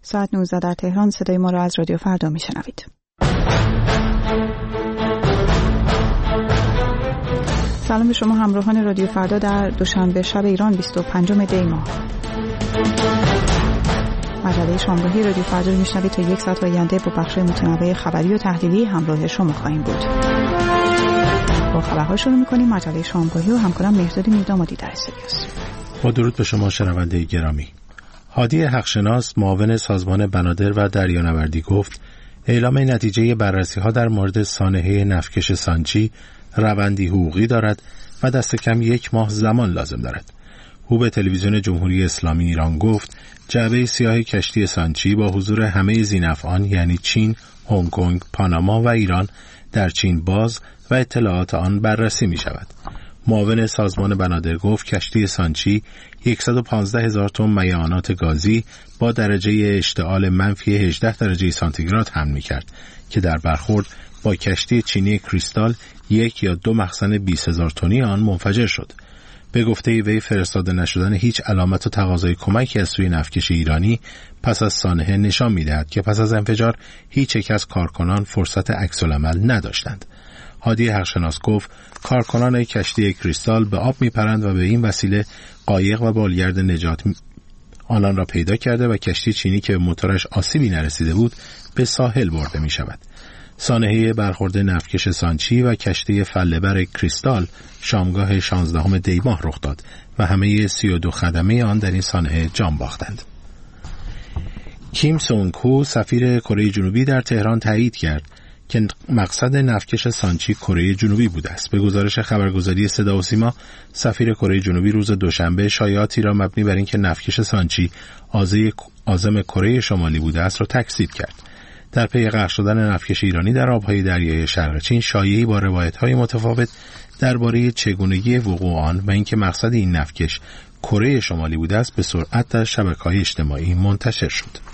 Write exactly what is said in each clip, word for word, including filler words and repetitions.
ساعت نوزده در تهران. صدای ما را از رادیو فردا میشنوید. سلام به شما همراهان رادیو فردا در دوشنبه شب ایران بیست و پنجم دی ماه. مجله شامگاهی رادیو فردا رو میشنوید. تا یک ساعت آینده با بخش متنوع خبری و تحلیلی همراه شما خواهیم بود. با خبرها شروع میکنیم. مجله شامگاهی و همکارم مهرداد میردامادی در استودیوست. با درود به شما شنونده گرامی. هادی حقشناس معاون سازمان بنادر و دریانوردی گفت اعلام نتیجه بررسی‌ها در مورد سانحه نفتکش سانچی روندی حقوقی دارد و دست کم یک ماه زمان لازم دارد. او به تلویزیون جمهوری اسلامی ایران گفت جعبه سیاه کشتی سانچی با حضور همه ذی‌نفعان یعنی چین، هنگ کنگ، پاناما و ایران در چین باز و اطلاعات آن بررسی می شود. معاون سازمان بنادر گفت کشتی سانچی صد و پانزده هزار تن میعانات گازی با درجه اشتعال منفی هجده درجه سانتیگراد حمل می کرد که در برخورد با کشتی چینی کریستال یک یا دو مخزن بیست هزار تنی آن منفجر شد. به گفته وی فرستاده نشدن هیچ علامت و تقاضای کمکی از سوی نفتکش ایرانی پس از سانحه نشان می‌دهد که پس از انفجار هیچ یک از کارکنان فرصت عکس‌العمل نداشتند. هادی حقشناس گفت کارکنان کشتی کریستال به آب میپرند و به این وسیله قایق و بالگرد نجات آنان را پیدا کرده و کشتی چینی که به موتورش آسیبی نرسیده بود به ساحل برده می شود. سانحه برخورد نفتکش سانچی و کشتی فله‌بر کریستال شامگاه شانزدهم دی ماه رخ داد و همه سی و دو خدمه آن در این سانحه جان باختند. کیم سونگ هو سفیر کره جنوبی در تهران تایید کرد که مقصد نفتکش سانچی کره جنوبی بوده است. به گزارش خبرگزاری صدا و سیما، سفیر کره جنوبی روز دوشنبه شایعاتی را مبنی بر اینکه نفتکش سانچی عازم کره شمالی بوده است را تکذیب کرد. در پی غرق شدن نفتکش ایرانی در آبهای دریای شرق چین، شایعی با روایت‌های متفاوت درباره چگونگی وقوع آن و اینکه مقصد این نفتکش کره شمالی بوده است به سرعت در شبکه‌های اجتماعی منتشر شد.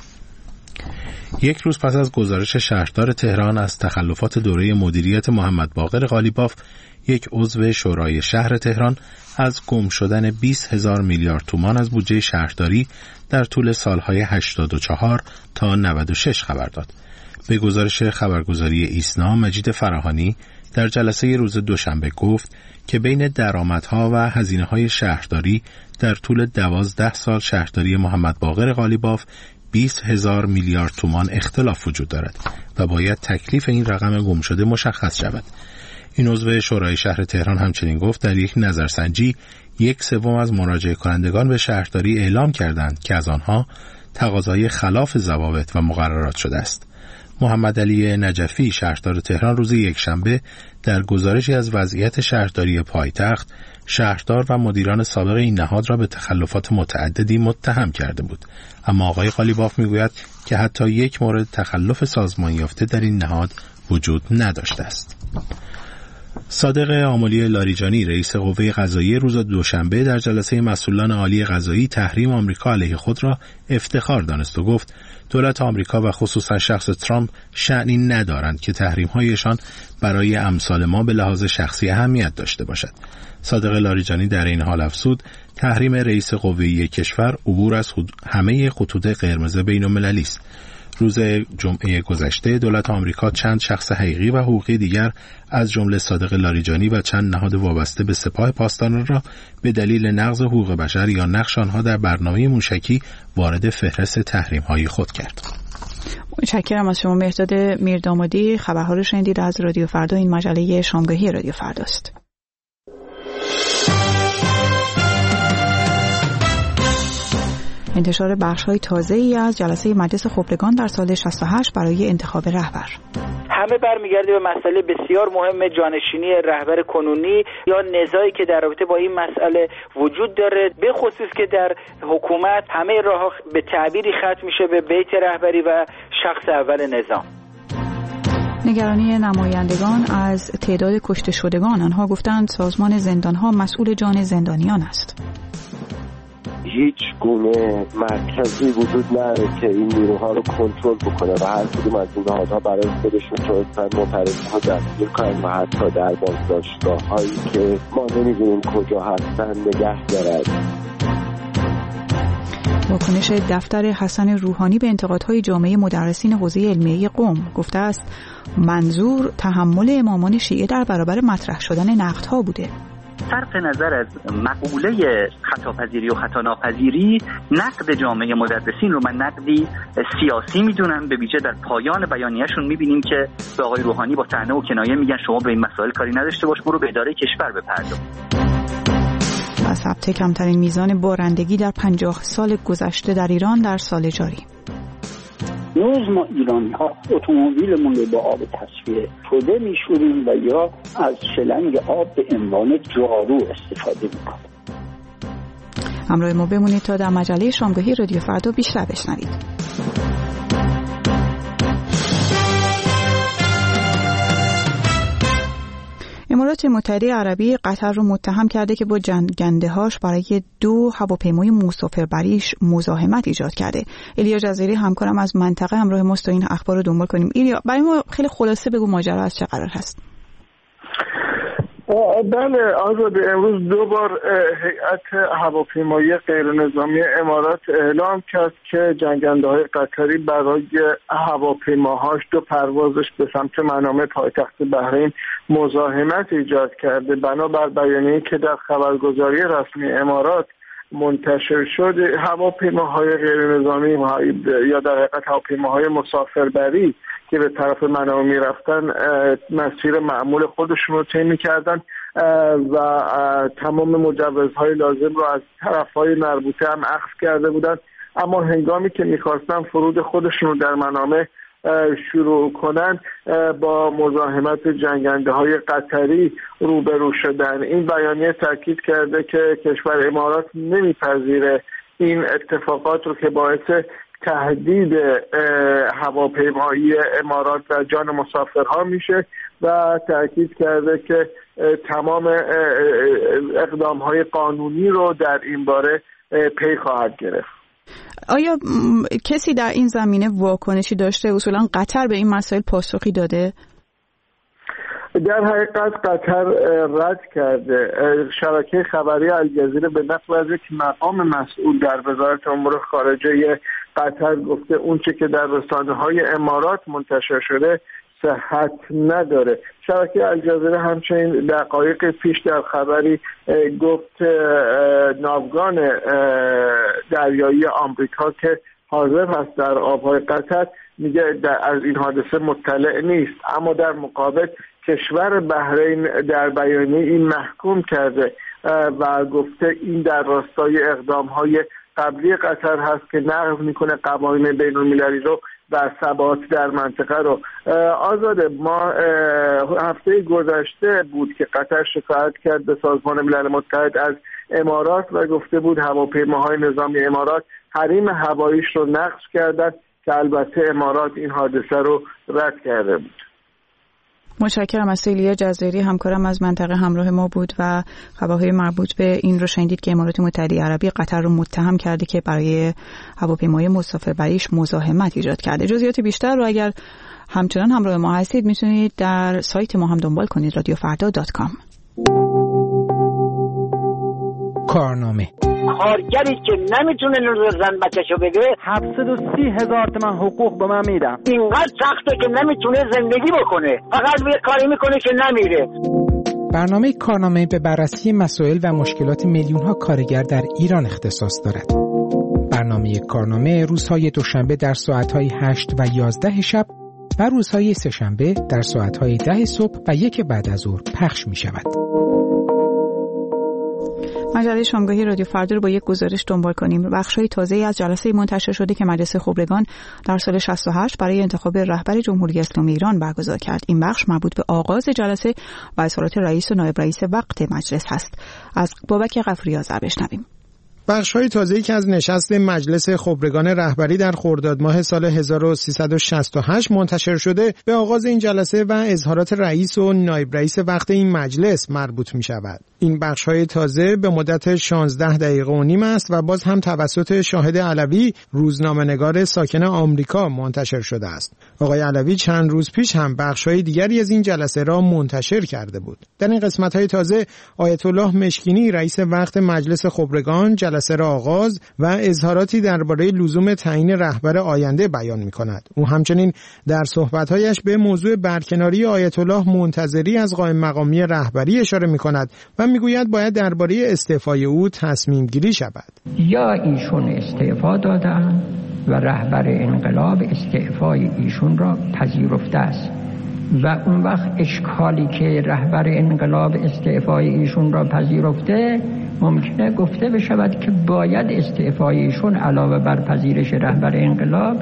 یک روز پس از گزارش شهردار تهران از تخلفات دوره مدیریت محمد باقر قالیباف، یک عضو شورای شهر تهران از گم شدن بیست هزار میلیارد تومان از بودجه شهرداری در طول سالهای هشتاد و چهار تا نود و شش خبر داد. به گزارش خبرگزاری ایسنا، مجید فراهانی در جلسه روز دوشنبه گفت که بین درآمدها و هزینه‌های شهرداری در طول دوازده سال شهرداری محمد باقر قالیباف بیست هزار میلیارد تومان اختلاف وجود دارد و باید تکلیف این رقم گم شده مشخص شود. این عضو شورای شهر تهران همچنین گفت در یک نظرسنجی یک سوم از مراجعه کنندگان به شهرداری اعلام کردند که از آنها تقاضای خلاف ضوابط و مقررات شده است. محمد علی نجفی شهردار تهران روز یکشنبه در گزارشی از وضعیت شهرداری پایتخت شهردار و مدیران سابق این نهاد را به تخلفات متعددی متهم کرده بود، اما آقای قالیباف میگوید که حتی یک مورد تخلف سازمان یافته در این نهاد وجود نداشته است. صادق آملی لاریجانی رئیس قوه قضاییه روز دوشنبه در جلسه مسئولان عالی قضایی تحریم آمریکا علیه خود را افتخار دانست و گفت دولت آمریکا و خصوصا شخص ترامپ شأنی ندارند که تحریم‌هایشان برای امثال ما به لحاظ شخصی اهمیت داشته باشد. صادق لاریجانی در این حال افزود تحریم رئیس قوه‌ای کشور عبور از همه خطوط قرمز بین‌المللی است. روز جمعه گذشته دولت آمریکا چند شخص حقیقی و حقوقی دیگر از جمله صادق لاریجانی و چند نهاد وابسته به سپاه پاسداران را به دلیل نقض حقوق بشر یا نقش آنها در برنامه موشکی وارد فهرست تحریم‌های خود کرد. متشکرم از شما مهرداد میردامادی. خبرها رو شنیدید از رادیو فردا. این مجله شامگاهی رادیو فرداست. انتشار بخش‌های تازه‌ای از جلسه مجلس خبرگان در سال شصت و هشت برای انتخاب رهبر. همه برمیگرده به مسئله بسیار مهم جانشینی رهبر کنونی یا نزاعی که در رابطه با این مسئله وجود داره، به خصوص که در حکومت همه راه‌ها به تعبیری ختم میشه به بیت رهبری و شخص اول نظام. نگرانی نمایندگان از تعداد کشته شدگان، آنها گفتند سازمان زندان‌ها مسئول جان زندانیان است. هیچ گونه مرکزی وجود نداره که این نیروها رو کنترل بکنه و هر کدوم از این نهادها برای خودشون تونستن معترضین‌ها دستگیر کنن و حتی در بازداشتگاه‌هایی که ما نمی‌دونیم کجا هستن نگه دارد. واکنش دفتر حسن روحانی به انتقادهای جامعه مدرسین حوزه علمیه قم. گفته است منظور تحمل امامان شیعه در برابر مطرح شدن نقدها بوده. صرف نظر از مقوله خطاپذیری و خطاناپذیری، نقد جامعه مدرسین رو من نقدی سیاسی میدونم. به ویژه در پایان بیانیه‌شون میبینیم که به آقای روحانی با طعنه و کنایه میگن شما به این مسائل کاری نداشته باش، برو به اداره کشور بپرداز. و ثبت کمترین میزان بارندگی در پنجاه سال گذشته در ایران در سال جاری. نوز ما ایرانی ها اتومبیلمون رو با آب تصفیه شده میشوریم و یا از شلنگ آب به عنوان جارو استفاده میکنیم. همراه ما بمونید تا در مجله شامگاهی رادیو فردا بیشتر بشنوید. امارات متحده عربی قطر رو متهم کرده که با جنگنده‌هاش برای دو هواپیمای مسافربریش مزاحمت ایجاد کرده. ایلیا جزیری همکارم از منطقه همراه ماست تا این اخبار رو دنبال کنیم. ایلیا، برای ما خیلی خلاصه بگو ماجرا از چه قرار هست؟ بله آزاده، امروز دو بار هیئت هواپیمایی غیرنظامی امارات اعلام کرد که جنگنده‌های قطری برای هواپیماهاش دو پروازش به سمت منامه پایتخت بحرین مزاحمت ایجاد کرده. بنابر بیانیه‌ای که در خبرگزاری رسمی امارات منتشر شد، هواپیماهای غیرنظامی یا در حقیقت هواپیماهای مسافربری که به طرف منامه میرفتن مسیر معمول خودشون رو طی می‌کردن و تمام مجوزهای لازم رو از طرف‌های مربوطه هم اخذ کرده بودند، اما هنگامی که می‌خواستن فرود خودشون رو در منامه شروع کنن با مزاحمت جنگنده‌های قطری روبرو شدن. این بیانیه تاکید کرده که کشور امارات نمی‌پذیره این اتفاقات رو که باعث تهدید هواپیمایی امارات و جان مسافرها میشه و تاکید کرده که تمام اقدام‌های قانونی رو در این باره پی خواهد گرفت. آیا کسی در این زمینه واکنشی داشته؟ اصولا قطر به این مسائل پاسخی داده؟ در حقیقت قطر رد کرده. شبکه خبری الجزیره به نقل از یک مقام مسئول در وزارت امور خارجه قطر گفته اونچه که در رسانه‌های امارات منتشر شده صحت نداره. شبکه الجزیره همچنین دقایق پیش در خبری گفت ناوگان دریایی آمریکا که حاضر هست در آبهای قطر میگه از این حادثه مطلع نیست، اما در مقابل کشور بحرین در بیانیه این محکوم کرده و گفته این در راستای اقدام‌های قبلی قطر هست که نقض میکنه قوانین بین‌المللی رو و ثبات در منطقه رو. آزاده، ما هفته گذشته بود که قطر شکایت کرد به سازمان ملل متحد از امارات و گفته بود هواپیماهای نظامی امارات حریم هواییش رو نقض کردن که البته امارات این حادثه رو رد کرده بود. متشکرم از ایلیا جزیری همکارم از منطقه همراه ما بود و خبرهای مربوط به این رو شنیدید که امارات متحده عربی قطر رو متهم کرده که برای هواپیمای مسافربریش مزاحمت ایجاد کرده. جزئیات بیشتر رو اگر همچنان همراه ما هستید میتونید در سایت ما هم دنبال کنید رادیو فردا دات کام. کارنامه کارگری که نمیتونه نور زن بچه‌شو بگیره هفتصد و سی هزار تومان حقوق به من میدم. اینقدر سخته که نمیتونه زندگی بکنه، فقط یه کاری میکنه که نمیره. برنامه کارنامه به بررسی مسائل و مشکلات میلیون‌ها کارگر در ایران اختصاص دارد. برنامه کارنامه روزهای دوشنبه در ساعت‌های هشت و یازده شب و روزهای سه‌شنبه در ساعت‌های ده صبح و یک بعد از ظهر پخش می‌شود. مجله شامگاهی رادیو فردا رو با یک گزارش دنبال کنیم. بخش‌های تازه‌ای از جلسه منتشر شده که مجلس خبرگان در سال شصت و هشت برای انتخاب رهبر جمهوری اسلامی ایران برگزار کرد. این بخش مربوط به آغاز جلسه و اظهارات رئیس و نایب رئیس وقت مجلس هست. از بابک غفوری آذر بشنویم. بخش‌های تازه‌ای که از نشست مجلس خبرگان رهبری در خرداد ماه سال هزار و سیصد و شصت و هشت منتشر شده به آغاز این جلسه و اظهارات رئیس و نایب رئیس وقت این مجلس مربوط می‌شود. این بخش‌های تازه به مدت شانزده دقیقه و نیم است و باز هم توسط شاهد علوی، روزنامه‌نگار ساکن آمریکا منتشر شده است. آقای علوی چند روز پیش هم بخش‌های دیگری از این جلسه را منتشر کرده بود. در این قسمت‌های تازه آیت الله مشکینی رئیس وقت مجلس خبرگان جلسه را آغاز و اظهاراتی درباره لزوم تعیین رهبر آینده بیان می‌کند. او همچنین در صحبت‌هایش به موضوع برکناری آیت الله منتظری از قائم مقامی رهبری اشاره می‌کند و میگوید باید درباره استعفای او تصمیم گیری شود. یا ایشون استعفا دادن و رهبر انقلاب استعفای ایشون را پذیرفته است و اون وقت اشکالی که رهبر انقلاب استعفای ایشون را پذیرفته ممکنه گفته بشود که باید استعفای ایشون علاوه بر پذیرش رهبر انقلاب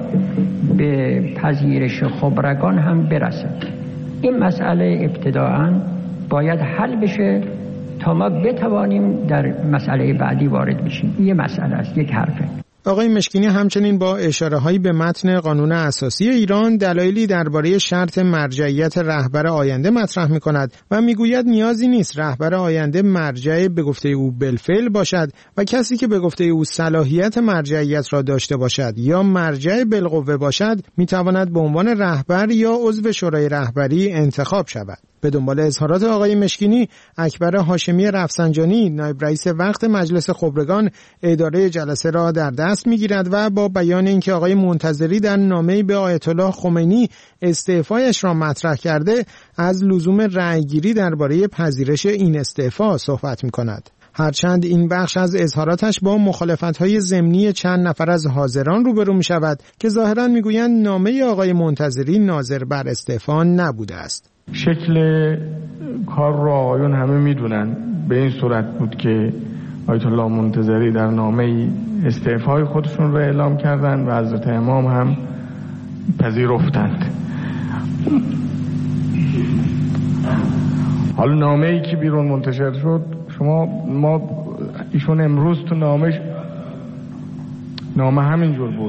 به پذیرش خبرگان هم برسد. این مسئله ابتداعاً باید حل بشه تا ما بتوانیم در مسئله بعدی وارد بشیم. یه مسئله است، یک حرفه. آقای مشکینی همچنین با اشاره‌هایی به متن قانون اساسی ایران دلایلی درباره شرط مرجعیت رهبر آینده مطرح می‌کند و میگوید نیازی نیست رهبر آینده مرجع به گفته او بالفعل باشد و کسی که به گفته او صلاحیت مرجعیت را داشته باشد یا مرجع بالقوه باشد میتواند به عنوان رهبر یا عضو شورای رهبری انتخاب شود. به دنبال اظهارات آقای مشکینی، اکبر هاشمی رفسنجانی نایب رئیس وقت مجلس خبرگان اداره جلسه را در دست میگیرد و با بیان اینکه آقای منتظری در نامه‌ای به آیت الله خمینی استعفایش را مطرح کرده، از لزوم رأیگیری درباره پذیرش این استعفا صحبت می‌کند. هرچند این بخش از اظهاراتش با مخالفت‌های ضمنی چند نفر از حاضران روبرو می‌شود که ظاهراً می‌گویند نامه آقای منتظری ناظر بر استعفا نبوده است. شکل کار را آیون همه میدونن. به این صورت بود که آیت الله منتظری در نامه استعفای خودشون را اعلام کردند و حضرت امام هم پذیرفتند. حالا نامه‌ای که بیرون منتشر شد، شما ما ایشون امروز تو نامه نامه همینجور بود.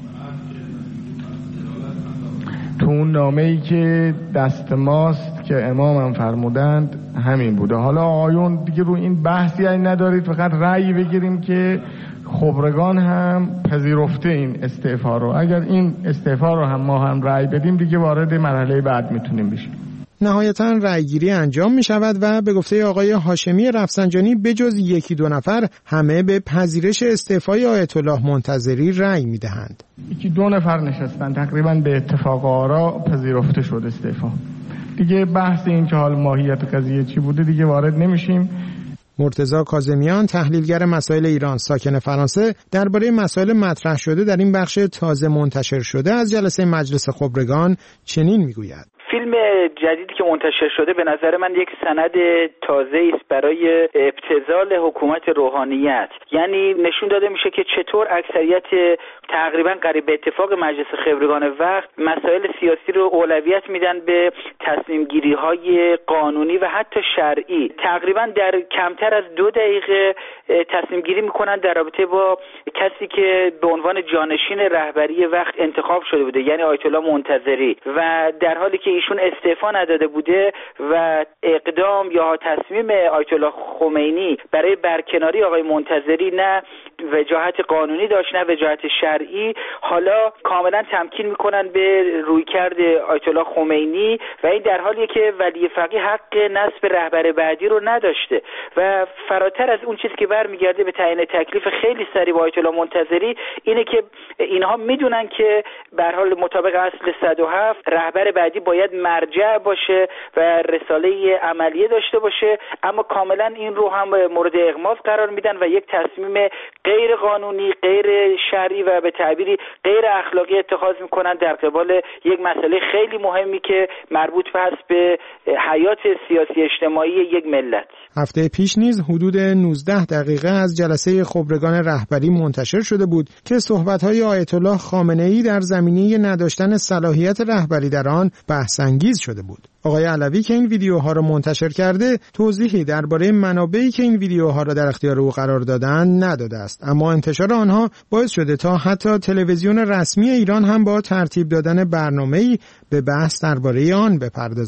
تو اون نامه‌ای که دست ماست که امام هم فرمودند همین بوده. حالا آیون دیگه رو این بحثی ندارید، فقط رأی بگیریم که خبرگان هم پذیرفته این استعفا رو. اگر این استعفا رو هم ما هم رأی بدیم دیگه وارد مرحله بعد میتونیم بشیم. نهایتاً رأیگیری انجام می شود و به گفته آقای هاشمی رفسنجانی بجز یکی دو نفر همه به پذیرش استعفای آیت الله منتظری رأی می دهند. یکی دو نفر نشستن، تقریباً به اتفاق آرا پذیرفته شد استعفا. دیگه بحث این که حال ماهیت قضیه چی بوده دیگه وارد نمیشیم. مرتضی کاظمیان تحلیلگر مسائل ایران ساکن فرانسه درباره مسائل مطرح شده در این بخش تازه منتشر شده از جلسه مجلس خبرگان چنین میگوید: فیلم جدیدی که منتشر شده به نظر من یک سند تازه‌ای است برای ابتذال حکومت روحانیت. یعنی نشون داده میشه که چطور اکثریت تقریبا قریب به اتفاق مجلس خبرگان وقت مسائل سیاسی رو اولویت میدن به تصمیم گیری های قانونی و حتی شرعی. تقریبا در کمتر از دو دقیقه تصمیم گیری میکنن در رابطه با کسی که به عنوان جانشین رهبری وقت انتخاب شده بوده، یعنی آیت الله منتظری، و در حالی که ایشون استعفا نداده بوده و اقدام یا تصمیم آیت الله خمینی برای برکناری آقای منتظری نه وجاهت قانونی داشت نه وجاهت شرعی، حالا کاملا تمکین میکنن به رویکرد آیت الله خمینی و این در حالیه که ولی فقیه حق نصب رهبر بعدی رو نداشته و فراتر از اون چیزی که برمیگرده به تعیین تکلیف خیلی سریع با آیت الله منتظری اینه که اینها میدونن که به هر حال مطابق اصل صد و هفت رهبر بعدی باید مرجع باشه و رساله عملیه داشته باشه، اما کاملا این رو هم مورد اغماض قرار میدن و یک تصمیم غیر قانونی، غیر شرعی و به تعبیری غیر اخلاقی اتخاذ میکنن در قبال یک مسئله خیلی مهمی که مربوط هست به حیات سیاسی اجتماعی یک ملت. هفته پیش نیز حدود نوزده دقیقه از جلسه خبرگان رهبری منتشر شده بود که صحبت‌های آیت الله خامنه‌ای در زمینه نداشتن صلاحیت رهبری در آن بحث انگیز شده بود. آقای علوی که این ویدیوها را منتشر کرده توضیحی درباره منابعی که این ویدیوها را در اختیار او قرار دادند نداده است، اما انتشار آنها باعث شده تا حتی تلویزیون رسمی ایران هم با ترتیب دادن برنامه‌ای به بحث درباره آن بپردازد.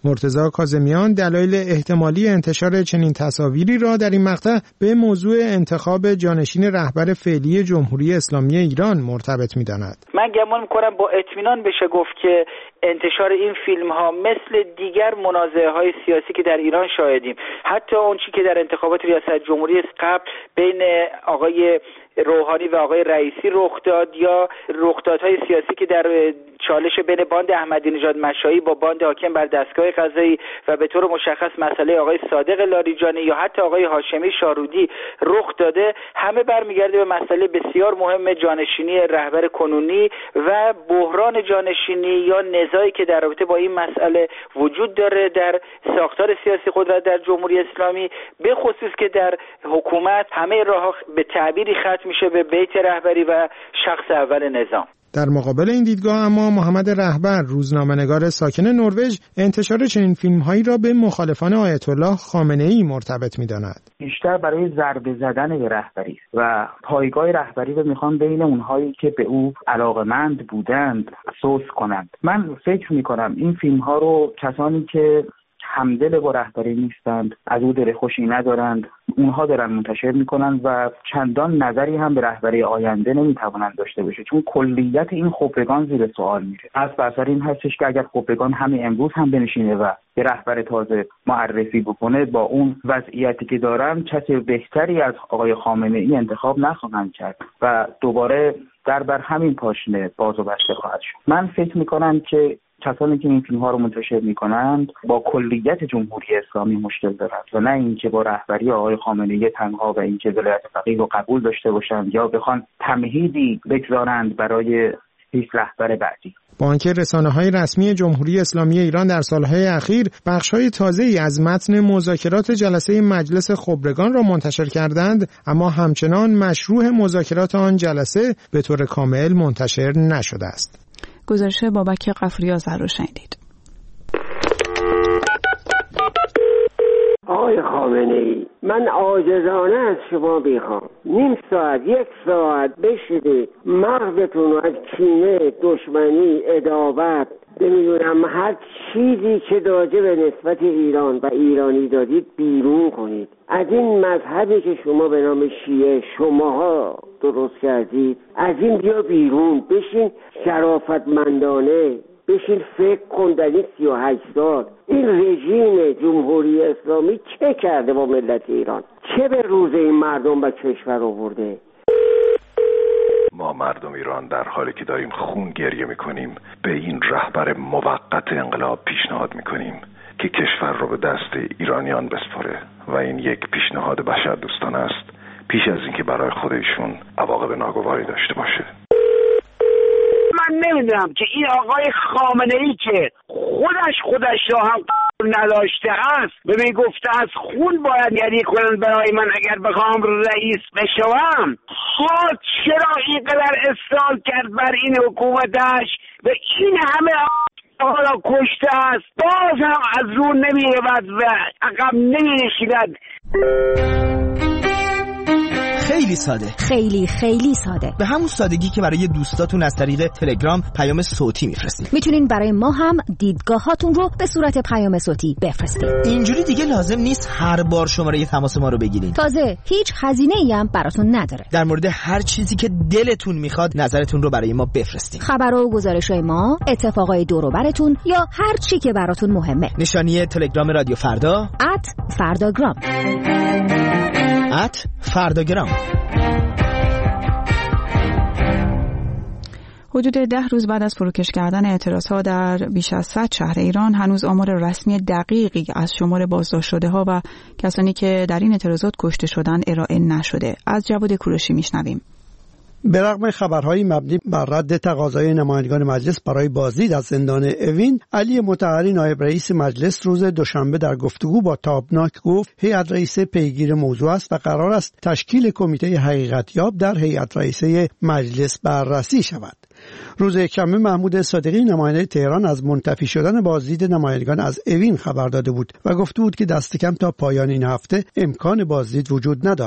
مرتضی کاظمیان دلایل احتمالی انتشار چنین تصاویری را در این مقطع به موضوع انتخاب جانشین رهبر فعلی جمهوری اسلامی ایران مرتبط می‌داند. من گمان می‌کنم با اطمینان بشه گفت که انتشار این فیلم ها مثل دیگر منازعه های سیاسی که در ایران شاهدیم، حتی اون چی که در انتخابات ریاست جمهوری قبل بین آقای روحانی و آقای رئیسی رخ داد، یا رخدادهای سیاسی که در چالش بین باند احمدی نژاد مشایی با باند حاکم بر دستگاه قضایی و به طور مشخص مسئله آقای صادق لاریجانی یا حتی آقای هاشمی شارودی رخ داده، همه برمیگرده به مسئله بسیار مهم جانشینی رهبر کنونی و بحران جانشینی یا نزاعی که در رابطه با این مسئله وجود داره در ساختار سیاسی قدرت در جمهوری اسلامی، به خصوص که در حکومت همه راه به تعبیری ختم میشه به بیت رهبری و شخص اول نظام. در مقابل این دیدگاه اما محمد رهبر، روزنامه‌نگار ساکن نروژ، انتشار چنین فیلم‌هایی را به مخالفان آیت الله خامنه‌ای مرتبط می‌داند. بیشتر برای ضربه زدن به رهبری و پایگاه رهبری رو می‌خوان بین اونهایی که به او علاقه‌مند بودند سوس کنند. من فکر می‌کنم این فیلم‌ها رو کسانی که همدل با رهبری نیستند، از او دل خوشی ندارند، اونها دارن منتشر میکنن و چندان نظری هم به رهبری آینده نمیتوانند داشته باشه، چون کلیت این خبرگان زیر سوال میره. از بسر این هستش که اگر خبرگان همین امروز هم بنشینه و به رهبر تازه معرفی بکنه، با اون وضعیتی که دارن کسی بهتری از آقای خامنه ای انتخاب نخواهند کرد و دوباره در بر همین پاشنه باز و بسته خواهد شد. من فکر میکنم که کسانی که این فیلم ها رو منتشر میکنند با کلیت جمهوری اسلامی مشکل دارند و نه اینکه با رهبری آقای خامنه ای تنها و اینکه ولایت فقیه رو قبول داشته باشند یا بخوان تمهیدی بگذارند برای هیچ رهبر بعدی. با آنکه رسانه‌های رسمی جمهوری اسلامی ایران در سالهای اخیر بخش‌های تازه‌ای از متن مذاکرات جلسه مجلس خبرگان را منتشر کردند، اما همچنان مشروع مذاکرات آن جلسه به طور کامل منتشر نشده است. گزارش بابک غفوری‌آذر رو شنیدید. آقای خامنه‌ای، من عاجزانه از شما میخوام نیم ساعت یک ساعت بشینید مغزتون رو از کینه، دشمنی، عداوت، نمیدونم هر چیزی که راجع به نسبت ایران و ایرانی دادید بیرون کنید. از این مذهبی که شما به نام شیعه شماها درست کردید، از این بیا بیرون، بشین شرافتمندانه بشین فکر کن در این سی و هشت سال این رژیم جمهوری اسلامی چه کرده با ملت ایران، چه به روز این مردم و کشور آورده. ما مردم ایران در حالی که داریم خون گریه میکنیم به این رهبر موقت انقلاب پیشنهاد میکنیم که کشور رو به دست ایرانیان بسپاره و این یک پیشنهاد بشردوستانه است پیش از اینکه برای خودشون عواقب ناگواری داشته باشه. من نمیدونم که این آقای خامنه ای که خودش خودش را هم نداشته است به می گفته از خون باید گریه کنند برای من اگر بخوام رئیس بشوم، ها چرا اینقدر اصرار کرد بر این حکومتش و این همه حالا کشته است، باز هم از رو نمی رود و عقب نمی نشیند. خیلی ساده، خیلی خیلی ساده، به همون سادگی که برای دوستاتون از طریق تلگرام پیام صوتی میفرستید. میتونین برای ما هم دیدگاهاتون رو به صورت پیام صوتی بفرستید. اینجوری دیگه لازم نیست هر بار شماره تماس ما رو بگیرین. تازه هیچ هزینه‌ای هم براتون نداره. در مورد هر چیزی که دلتون میخواد نظرتون رو برای ما بفرستید. خبر و گزارش‌های ما، اتفاقای دور و براتون یا هر چی که براتون مهمه. نشانی تلگرام رادیو فردا ات فرداگرام ات فرداگرام. حدود ده روز بعد از فروکش کردن اعتراضها در بیش از صد شهر ایران، هنوز آمار رسمی دقیقی از شمار بازداشت شده ها و کسانی که در این اعتراضات کشته شدن ارائه نشده. از جواد کوروشی میشنویم. به رغم خبرهای مبنی بر رد تقاضای نمایندگان مجلس برای بازدید از زندان اوین، علی مطهری نایب رئیس مجلس روز دوشنبه در گفتگو با تابناک گفت هیئت رئیسه پیگیر موضوع است و قرار است تشکیل کمیته حقیقتیاب در هیئت رئیسه مجلس بررسی شود. روز یکشنبه محمود صادقی نماینده تهران از منتفی شدن بازدید نمایندگان از اوین خبر داده بود و گفته بود که دست کم تا پایان این هفته امکان بازدید وجود ندارد.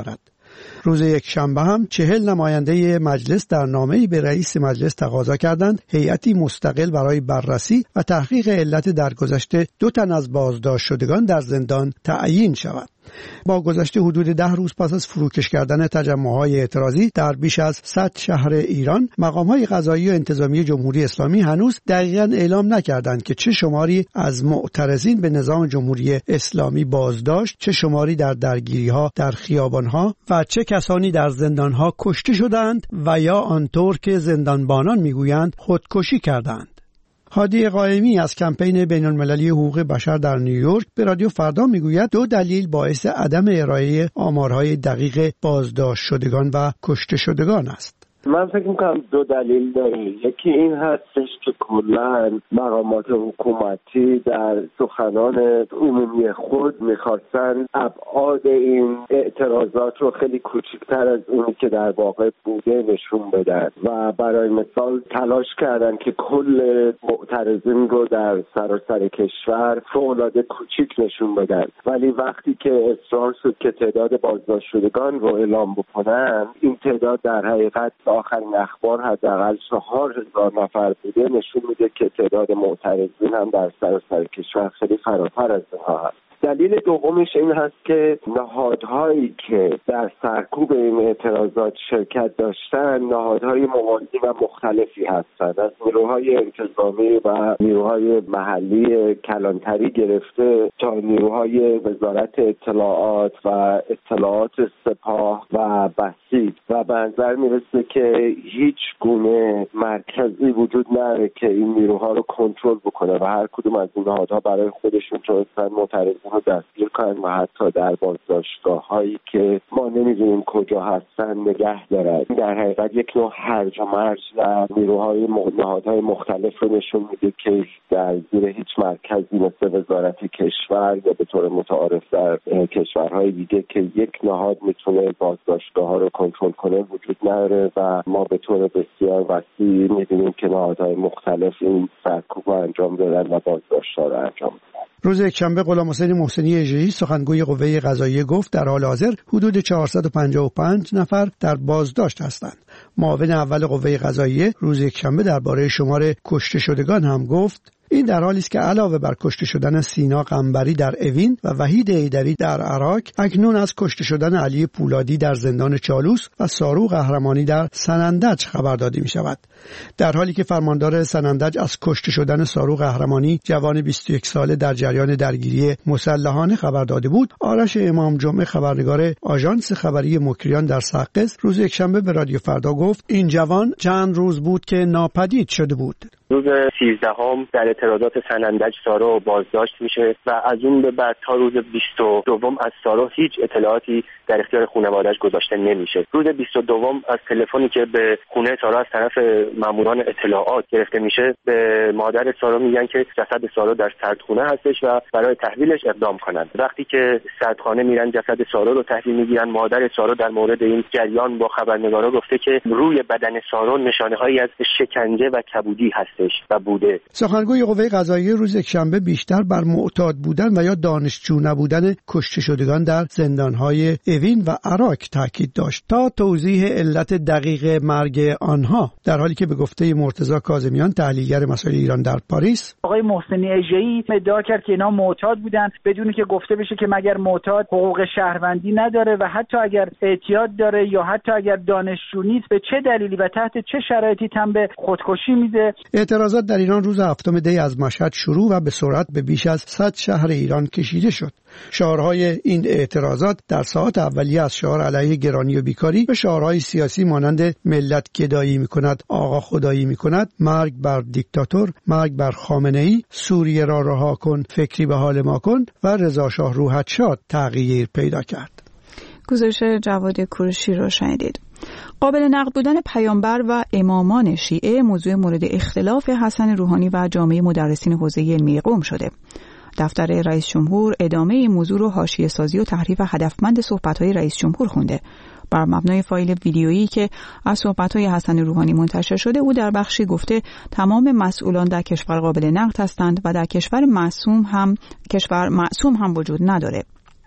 روز یک شنبه هم چهل نماینده مجلس در نامه‌ای به رئیس مجلس تقاضا کردند هیئتی مستقل برای بررسی و تحقیق علت درگذشت دو تن از بازداشت شدگان در زندان تعیین شود. با گذشت حدود ده روز پس از فروکش کردن تجمع‌های اعتراضی در بیش از صد شهر ایران، مقام‌های قضایی و انتظامی جمهوری اسلامی هنوز دقیقاً اعلام نکردند که چه شماری از معترضین به نظام جمهوری اسلامی بازداشت، چه شماری در درگیری‌ها در خیابان‌ها و چه کسانی در زندان‌ها کشته شدند و یا آنطور که زندانبانان می‌گویند خودکشی کردند. هادی قائمی از کمپین بین‌المللی حقوق بشر در نیویورک به رادیو فردا میگوید دو دلیل باعث عدم ارائه آمارهای دقیق بازداشت شدگان و کشته شدگان است. من فکر میکنم دو دلیل داره. یکی این هستش که کلاً مقامات حکومتی در سخنان عمومی خود میخواستن ابعاد این اعتراضات رو خیلی کوچکتر از اونی که در واقع بوده نشون بدن و برای مثال تلاش کردن که کل معترضین رو در سراسر کشور فوق‌العاده کوچیک نشون بدن، ولی وقتی که اصرار شد که تعداد بازداشت شدگان رو اعلام بکنن، این تعداد در حقیقت آخرین اخبار حداقل چهار هزار نفر بوده، نشون میده که تعداد معترضین هم در سراسر کشور خیلی فراتر از اینها هست. دلیل دومش این هست که نهادهایی که در سرکوب این اعتراضات شرکت داشتن نهادهای موازی و مختلفی هستند، از نیروهای انتظامی و نیروهای محلی کلانتری گرفته تا نیروهای وزارت اطلاعات و اطلاعات سپاه و بسیج، و به نظر میرسه که هیچ گونه مرکزی وجود نداره که این نیروها رو کنترل بکنه و هر کدوم از این نهادها برای خودشون تونستن معترضین رو دستگیر کنن و حتی در بازداشتگاه هایی که ما نمیدونیم کجا هستن نگه دارن. در حقیقت یک نوع هرج و مرج در نیروهای نهادهای مختلف رو نشون میده که در زیر هیچ مرکزی مثل وزارت کشور یا به طور متعارف در کشورهای دیگه که یک نهاد میتونه بازداشتگاه ها رو کنترل کنه وجود نداره و ما به طور بسیار وسیع میبینیم که نهادهای مختلف این سرکوب رو انجام دادن و بازداشت‌ها رو انجام دادن. روز یکشنبه غلامحسین محسنی اژه‌ای سخنگوی قوه قضاییه گفت در حال حاضر حدود چهارصد و پنجاه و پنج نفر در بازداشت هستند. معاون اول قوه قضاییه روز یکشنبه درباره شمار کشته شدگان هم گفت این در حالی است که علاوه بر کشته شدن سینا قنبری در اوین و وحید ایدری در عراق، اکنون از کشته شدن علی پولادی در زندان چالوس و سارو قهرمانی در سنندج خبر داده می شود. در حالی که فرماندار سنندج از کشته شدن سارو قهرمانی جوان بیست و یک ساله در جریان درگیری مسلحانه خبر داده بود، آرش امام جمعه خبرنگار آژانس خبری مکریان در سقز روز یکشنبه به رادیو فردا گفت این جوان چند روز بود که ناپدید شده بود. روز سیزدهم در اعتراضات سنندج سارو بازداشت میشه و از اون به بعد تا روز بیست و دوم از سارو هیچ اطلاعاتی در اختیار خانواده‌اش گذاشته نمیشه. روز بیست و دوم از تلفنی که به خونه سارو از طرف ماموران اطلاعات گرفته میشه به مادر سارو میگن که جسد سارو در سردخونه هستش و برای تحویلش اقدام کنند. وقتی که سردخانه میرن جسد سارو رو تحویل میگیرن، مادر سارو در مورد این جریان با خبرنگارا گفته که روی بدن سارو نشانه‌هایی از شکنجه و کبودی هست و بوده. سخنگوی قوه قضاییه روز یکشنبه بیشتر بر معتاد بودن و یا دانشجو نبودن کشته شدگان در زندانهای اوین و عراق تاکید داشت تا توضیح علت دقیق مرگ آنها، در حالی که به گفته مرتضی کاظمیان تحلیلگر مسائل ایران در پاریس، آقای محسنی اژه‌ای ادعا کرد که اینا معتاد بودن بدون که گفته بشه که مگر معتاد حقوق شهروندی نداره و حتی اگر اعتیاد داره یا حتی اگر دانشجو نیست به چه دلیلی و تحت چه شرایطی تن به خودکشی میده. اعتراضات در ایران روز هفتم دی از مشهد شروع و به سرعت به بیش از صد شهر ایران کشیده شد. شعارهای این اعتراضات در ساعات اولیه از شعار علیه گرانی و بیکاری به شعارهای سیاسی مانند ملت گدایی میکند، آقا خدایی میکند، مرگ بر دیکتاتور، مرگ بر خامنه‌ای، سوریه را رها کن، فکری به حال ما کن و رضا شاه روحت شاد تغییر پیدا کرد. گزارش جواد کوروشی را شنیدید. قابل نقد بودن پیامبر و امامان شیعه موضوع مورد اختلاف حسن روحانی و جامعه مدرسین حوزه علمی قم شده. دفتر رئیس جمهور ادامه این موضوع رو حاشیه سازی و تحریف هدفمند صحبت‌های رئیس جمهور خونده. بر مبنای فایل ویدیویی که از صحبت‌های حسن روحانی منتشر شده، او در بخشی گفته تمام مسئولان در کشور قابل نقد هستند و در کشور معصوم هم کشور معصوم هم وجود نداره.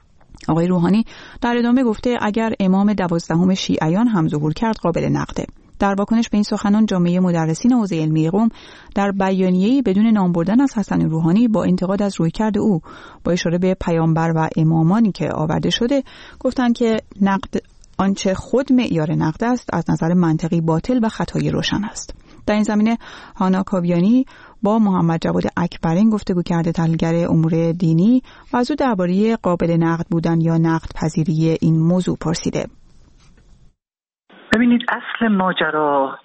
آقای روحانی در ادامه گفته اگر امام دوازدهم شیعیان هم ظهور کرد قابل نقده. در واکنش به این سخنان جامعه مدرسین حوزه علمی قم در بیانیه‌ای بدون نام بردن از حسن روحانی با انتقاد از رویکرد او با اشاره به پیامبر و امامانی که آورده شده گفتند که نقد آنچه خود معیار نقد است از نظر منطقی باطل و خطای روشن است. در این زمینه هانا کاویانی با محمد جواد اکبرین گفتگو کرده، تحلیلگر امور دینی، و از او درباره قابل نقد بودن یا نقد پذیری این موضوع پرسیده. ببینید، اصل ماجرا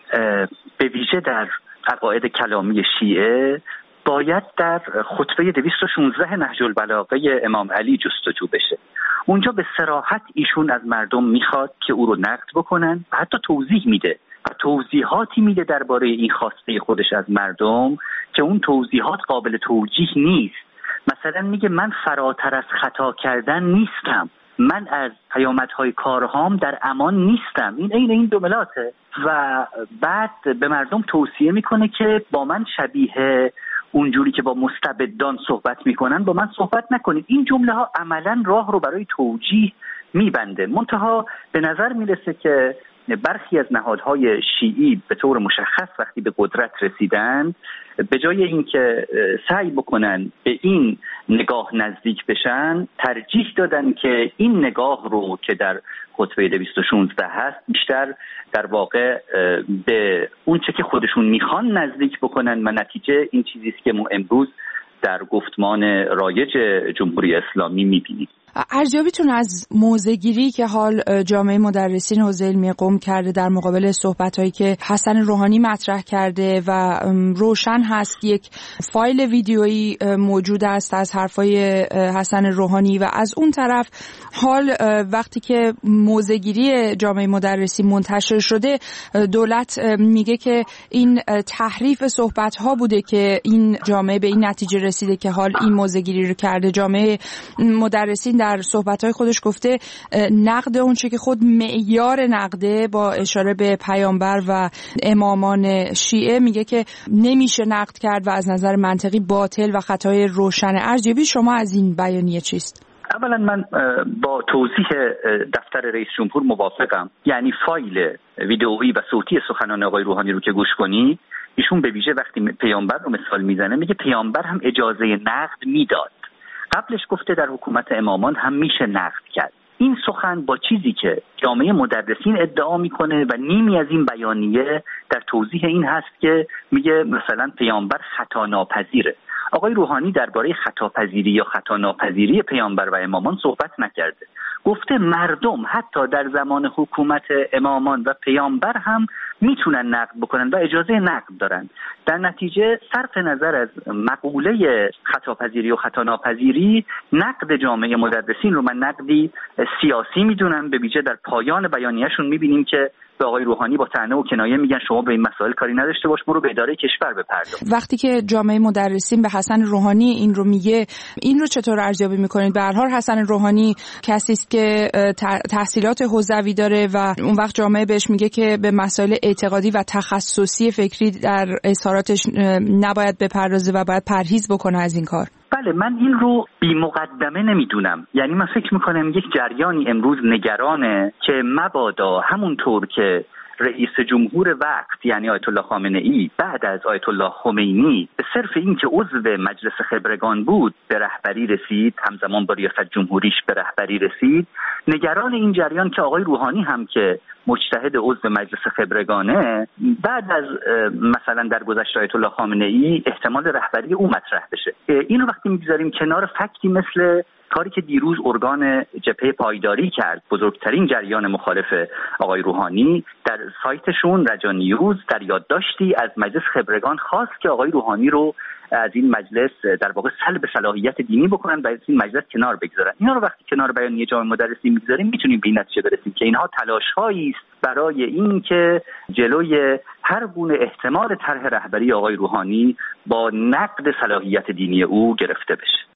به ویژه در عقاید کلامی شیعه باید در خطبه دویست و شانزده نهج البلاغه امام علی جستجو بشه. اونجا به صراحت ایشون از مردم میخواد که او رو نقد بکنن و حتی توضیح میده و توضیحاتی میده درباره این خواسته خودش از مردم که اون توضیحات قابل توجیه نیست. مثلا میگه من فراتر از خطا کردن نیستم، من از پیامدهای کارهام در امان نیستم. این این این جملاته و بعد به مردم توصیه میکنه که با من شبیه اونجوری که با مستبدان صحبت میکنن با من صحبت نکنید. این جمله ها عملا راه رو برای توجیه میبنده. منتها به نظر میرسه که برخی از نهادهای شیعی به طور مشخص وقتی به قدرت رسیدن، به جای اینکه سعی بکنن به این نگاه نزدیک بشن، ترجیح دادن که این نگاه رو که در خطبه دویست و شانزده هست بیشتر در واقع به اون چه که خودشون میخوان نزدیک بکنن و نتیجه این چیزی است که ما امروز در گفتمان رایج جمهوری اسلامی میبینیم. ارزیابیتون از موضع‌گیری که حال جامعه مدرسین حوزه علمی قم کرده در مقابل صحبت‌هایی که حسن روحانی مطرح کرده و روشن هست یک فایل ویدیویی موجود است از حرفای حسن روحانی، و از اون طرف حال وقتی که موضع‌گیری جامعه مدرسین منتشر شده دولت میگه که این تحریف صحبت‌ها بوده که این جامعه به این نتیجه رسیده که حال این موضع‌گیری رو کرده. جامعه مدرسین در صحبت‌های خودش گفته نقد اون چه که خود معیار نقده با اشاره به پیامبر و امامان شیعه میگه که نمیشه نقد کرد و از نظر منطقی باطل و خطای روشن. ارزیابی شما از این بیانیه چیست؟ اولا من با توضیح دفتر رئیس جمهور موافقم. یعنی فایل ویدئویی و صوتی سخنان آقای روحانی رو که گوش کنی، ایشون به ویژه وقتی پیامبر رو مثال میزنه میگه پیامبر هم اجازه نقد میداد. قبلش گفته در حکومت امامان هم میشه نقد کرد. این سخن با چیزی که جامعه مدرسین ادعا میکنه و نیمی از این بیانیه در توضیح این هست که میگه مثلا پیامبر خطا ناپذیره. آقای روحانی درباره خطاپذیری یا خطا ناپذیری پیامبر و امامان صحبت نکرده. گفته مردم حتی در زمان حکومت امامان و پیامبر هم میتونن نقد بکنن و اجازه نقد دارن. در نتیجه صرف نظر از مقوله خطاپذیری و خطا ناپذیری، نقد جامعه مدرسین رو من نقدی سیاسی میدونم. به ویژه در پایان بیانیه‌شون میبینیم که به آقای روحانی با طعنه و کنایه میگن شما به این مسائل کاری نداشته باش، برو به اداره کشور بپرداز. وقتی که جامعه مدرسین به حسن روحانی این رو میگه، این رو چطور ارزیابی میکنید؟ به هر حال حسن روحانی کسی است که تحصیلات حوزوی داره و اون وقت جامعه بهش میگه که به مسائل اعتقادی و تخصصی فکری در اظهاراتش نباید بپردازه و باید پرهیز بکنه از این کار. بله، من این رو بی مقدمه نمیدونم. یعنی من فکر میکنم یک جریانی امروز نگرانه که مبادا همونطور که رئیس جمهور وقت یعنی آیت الله خامنه ای بعد از آیت الله خمینی به صرف این که عضو مجلس خبرگان بود به رهبری رسید، همزمان با ریاست جمهوریش به رهبری رسید، نگران این جریان که آقای روحانی هم که مجتهد عضو مجلس خبرگانه بعد از مثلا در گذشته آیت الله خامنه ای احتمال رهبری او مطرح بشه. اینو وقتی میگذاریم کنار فکتی مثل کاری که دیروز ارگان جبهه پایداری کرد، بزرگترین جریان مخالف آقای روحانی، در سایتشون رجا نیوز در یادداشتی از مجلس خبرگان خواست که آقای روحانی رو از این مجلس در واقع سلب صلاحیت دینی بکنن و از این مجلس کنار بگذارن. اینا رو وقتی کنار بیانیه جامعه مدرسین میگذاریم میتونیم به این نتیجه برسیم که اینها تلاش‌هایی است برای این که جلوی هر گونه احتمال طرح رهبری آقای روحانی با نقد صلاحیت دینی او گرفته بشه.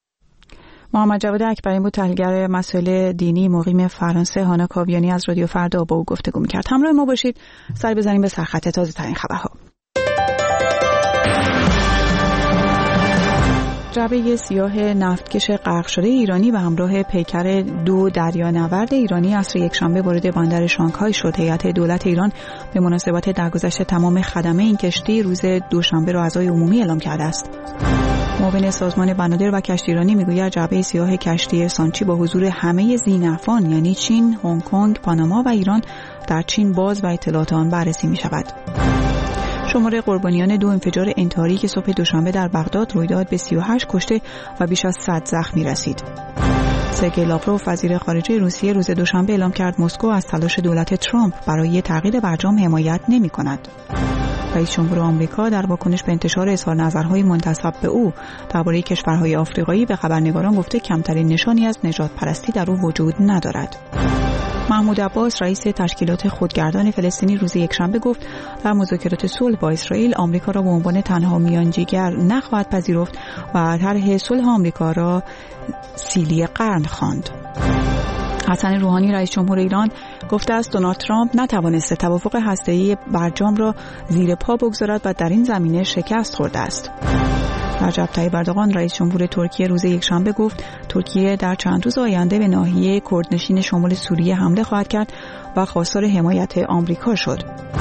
محمد جواد اکبرین بود، تحلیلگر مسائل دینی مقیم فرانسه. هانا کاویانی از رادیو فردا با او گفتگو می‌کرد. همراه ما باشید. سر بزنیم به سرخط تازه ترین خبرها. جعبه سیاه نفتکش غرق شده ایرانی به همراه پیکر دو دریانورد ایرانی عصر یکشنبه وارد بندر شانگهای شد. هیئت دولت ایران به مناسبت درگذشت تمام خدمه این کشتی روز دوشنبه را اعضای عمومی اعلام کرده است. معاون سازمان بنادر و کشتی ایرانی میگوید جعبه سیاه کشتی سانچی با حضور همه ذی‌نفعان یعنی چین، هنگ کنگ، پاناما و ایران در چین باز و اطلاعات آن بررسی می شود. شمار قربانیان دو انفجار انتحاری که صبح دوشنبه در بغداد روی داد به سی و هشت کشته و بیش از صد زخمی رسید. سرگئی لاوروف وزیر خارجه روسیه روز دوشنبه اعلام کرد مسکو از تلاش دولت ترامپ برای تغییر برجام حمایت نمی کند. رئیس جمهور آمریکا در واکنش به انتشار اظهار نظرهای منتسب به او درباره کشورهای آفریقایی به خبرنگاران گفته کمترین نشانی از نژاد پرستی در او وجود ندارد. محمود عباس رئیس تشکیلات خودگردان فلسطینی روز یکشنبه گفت در مذاکرات صلح با اسرائیل آمریکا را به عنوان تنها میانجیگر نخواهد پذیرفت و طرح صلح آمریکا را سیلی قرن خواند. حسن روحانی رئیس جمهور ایران گفته است دونالد ترامپ نتوانسته توافق هسته‌ای برجام را زیر پا بگذارد و در این زمینه شکست خورده است. رجب طیب اردوغان رئیس جمهور ترکیه روز یکشنبه گفت ترکیه در چند روز آینده به ناحیه کردنشین شمال سوریه حمله خواهد کرد و خواستار حمایت آمریکا شد.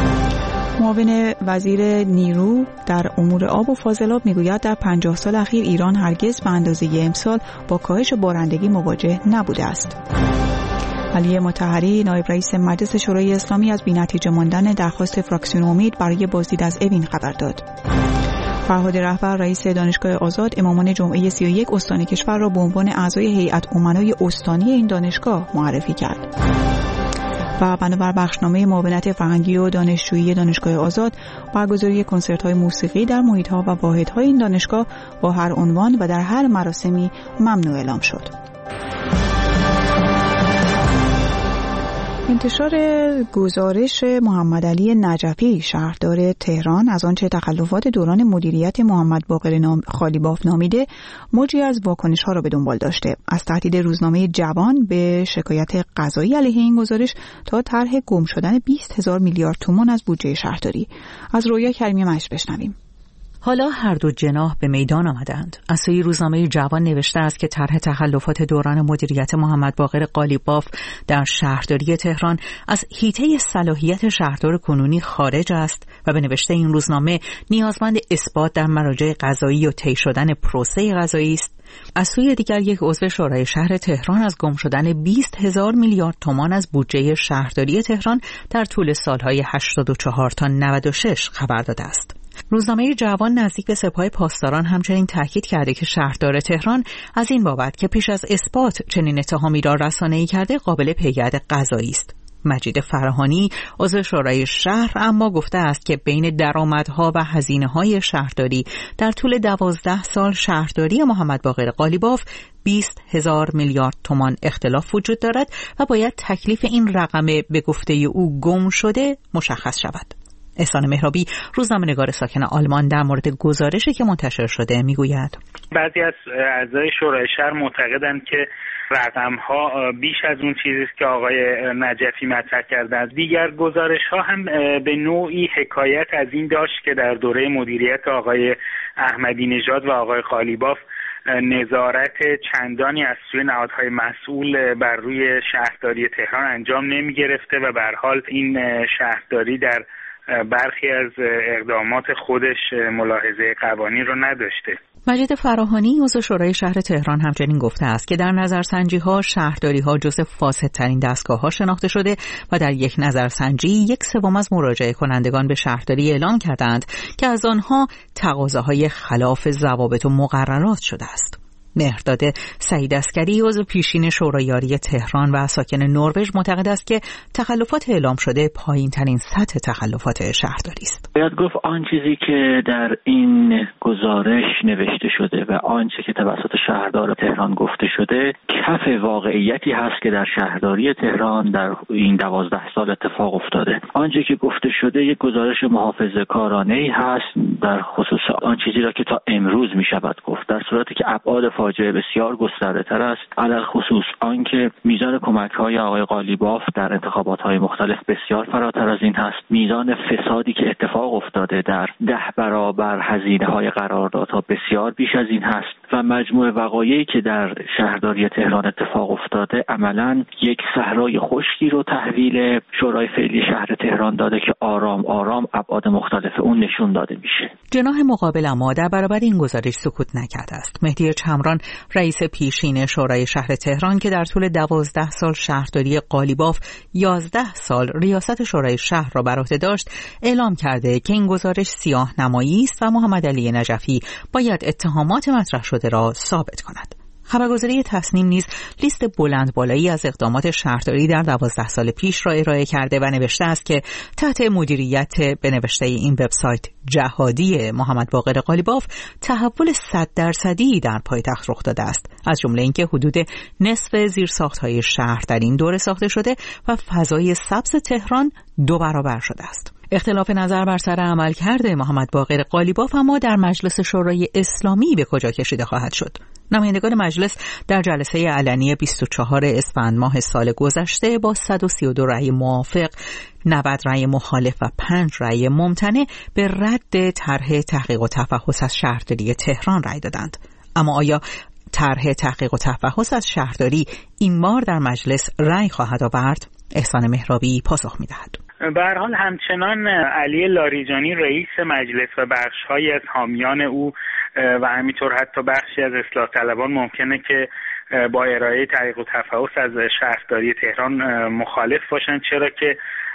معاون وزیر نیرو در امور آب و فاضلاب میگوید در پنجاه سال اخیر ایران هرگز به اندازه امسال با کاهش بارندگی مواجه نبوده است. علی مطهری نایب رئیس مجلس شورای اسلامی از بی‌نتیجه ماندن درخواست فراکسیون امید برای بازدید از اوین خبر داد. فرهاد رهبر رئیس دانشگاه آزاد امامان جمعه سی و یک استان کشور را به عنوان اعضای هیئت امنای استانی این دانشگاه معرفی کرد. و بنابر بخشنامه معاونت فرهنگی و دانشجویی دانشگاه آزاد برگزاری کنسرت‌های موسیقی در محیط‌ها و واحدهای این دانشگاه با هر عنوان و در هر مراسمی ممنوع اعلام شد. انتشار گزارش محمد علی نجفی شهردار تهران از آنچه تخلفات دوران مدیریت محمد باقر نام قالیباف نامیده موجی از واکنش‌ها را به دنبال داشته، از تهدید روزنامه جوان به شکایت قضایی علیه این گزارش تا طرح گم شدن بیست هزار میلیارد تومان از بودجه شهرداری. از رویا کریمی مشت بشنویم. حالا هر دو جناح به میدان آمدند. از سوی روزنامه جوان نوشته است که طرح تخلفات دوران مدیریت محمد باقر قالیباف در شهرداری تهران از حیطه صلاحیت شهردار کنونی خارج است و به نوشته این روزنامه نیازمند اثبات در مراجع قضایی و طی شدن پروسه قضایی است. از سوی دیگر یک عضو شورای شهر تهران از گم شدن بیست هزار میلیارد تومان از بودجه شهرداری تهران در طول سالهای هشتاد و چهار تا نود و شش خبر داده است. روزنامه جوان نزدیک به سپاه پاسداران همچنین تاکید کرده که شهردار تهران از این بابت که پیش از اثبات چنین اتهامی را رسانه‌ای کرده قابل پیگرد قضایی است. مجید فراهانی عضو شورای شهر اما گفته است که بین درآمدها و هزینه‌های شهرداری در طول دوازده سال شهرداری محمد باقر قالیباف بیست هزار میلیارد تومان اختلاف وجود دارد و باید تکلیف این رقم به گفته او گم شده مشخص شود. احسان مهرابی روزنامه‌نگار ساکن آلمان در مورد گزارشی که منتشر شده میگوید بعضی از اعضای شورای شهر معتقدند که رقم‌ها بیش از اون چیزی است که آقای نجفی مطرح کردند. دیگر گزارش‌ها هم به نوعی حکایت از این داشت که در دوره مدیریت آقای احمدی نژاد و آقای قالیباف نظارت چندانی از سوی نهادهای مسئول بر روی شهرداری تهران انجام نمی‌گرفته و به هر حال این شهرداری در برخی از اقدامات خودش ملاحظه قوانین رو نداشته. مجید فراهانی عضو شورای شهر تهران همچنین گفته است که در نظرسنجی‌ها شهرداری‌ها جزو فاسدترین دستگاه‌ها شناخته شده و در یک نظرسنجی یک سوم از مراجعه کنندگان به شهرداری اعلام کردند که از آنها تقاضاهای خلاف ضوابط و مقررات شده است. مهرداد سعید عسکری عضو پیشین شورایاری تهران و ساکن نروژ معتقد است که تخلفات اعلام شده پایین ترین سطح تخلفات شهرداری است. باید گفت آن چیزی که در این گزارش نوشته شده و آنچه که توسط شهردار تهران گفته شده کف واقعیتی هست که در شهرداری تهران در این دوازده سال اتفاق افتاده. آنچه که گفته شده یک گزارش محافظه‌کارانه‌ای هست در خصوص آن چیزی را که تا امروز می شود گفت، در صورتی که ابعاد فاجعه بسیار گسترده تر است، علل خصوص آنکه میزان کمک‌های آقای قالیباف در انتخابات‌های مختلف بسیار فراتر از این هست، میزان فسادی که اتفاق افتاده در ده برابر هزینه‌های قراردادها بسیار بیش از این هست و مجموع وقایعی که در شهرداری تهران اتفاق افتاده عملاً یک صحرای خشکی رو تحویل شورای فعلی شهر تهران داده که آرام آرام ابعاد مختلف اون نشون داده میشه. جناح مقابل اما در برابر این گزارش سکوت نکرده است. مهدی چمران رئیس پیشین شورای شهر تهران که در طول دوازده سال شهرداری قالیباف یازده سال ریاست شورای شهر را بر عهده داشت، اعلام کرده که این گزارش سیاه نمایی است و محمد علی نجفی باید اتهامات مطرح شده را ثابت کند. خبرگزاری تصنیم نیز لیست بلند بالایی از اقدامات شهرداری در دوازده سال پیش را ارائه کرده و نوشته است که تحت مدیریت به نوشته این وبسایت جهادی محمد باقر قالیباف تحول صد درصدی در پایتخت رخ داده است، از جمله اینکه حدود نصف زیرساخت‌های شهر در این دوره ساخته شده و فضای سبز تهران دو برابر شده است. اختلاف نظر بر سر عملکرد محمد باقر قالیباف اما در مجلس شورای اسلامی به کجا کشیده خواهد شد؟ نمایندگان مجلس در جلسه علنی بیست و چهارم اسفند ماه سال گذشته با صد و سی و دو رأی موافق، نود رأی مخالف و پنج رأی ممتنع به رد طرح تحقیق و تفحص از شهرداری تهران رأی دادند. اما آیا طرح تحقیق و تفحص از شهرداری این بار در مجلس رأی خواهد آورد؟ احسان مهرابی پاسخ می‌دهد. به هر حال همچنان علی لاریجانی رئیس مجلس و بخش‌هایی از حامیان او و همینطور حتی بخشی از اصلاح طلبان ممکنه که با ارائه تحقیق و تفحص از شهرداری تهران مخالف باشند، چرا که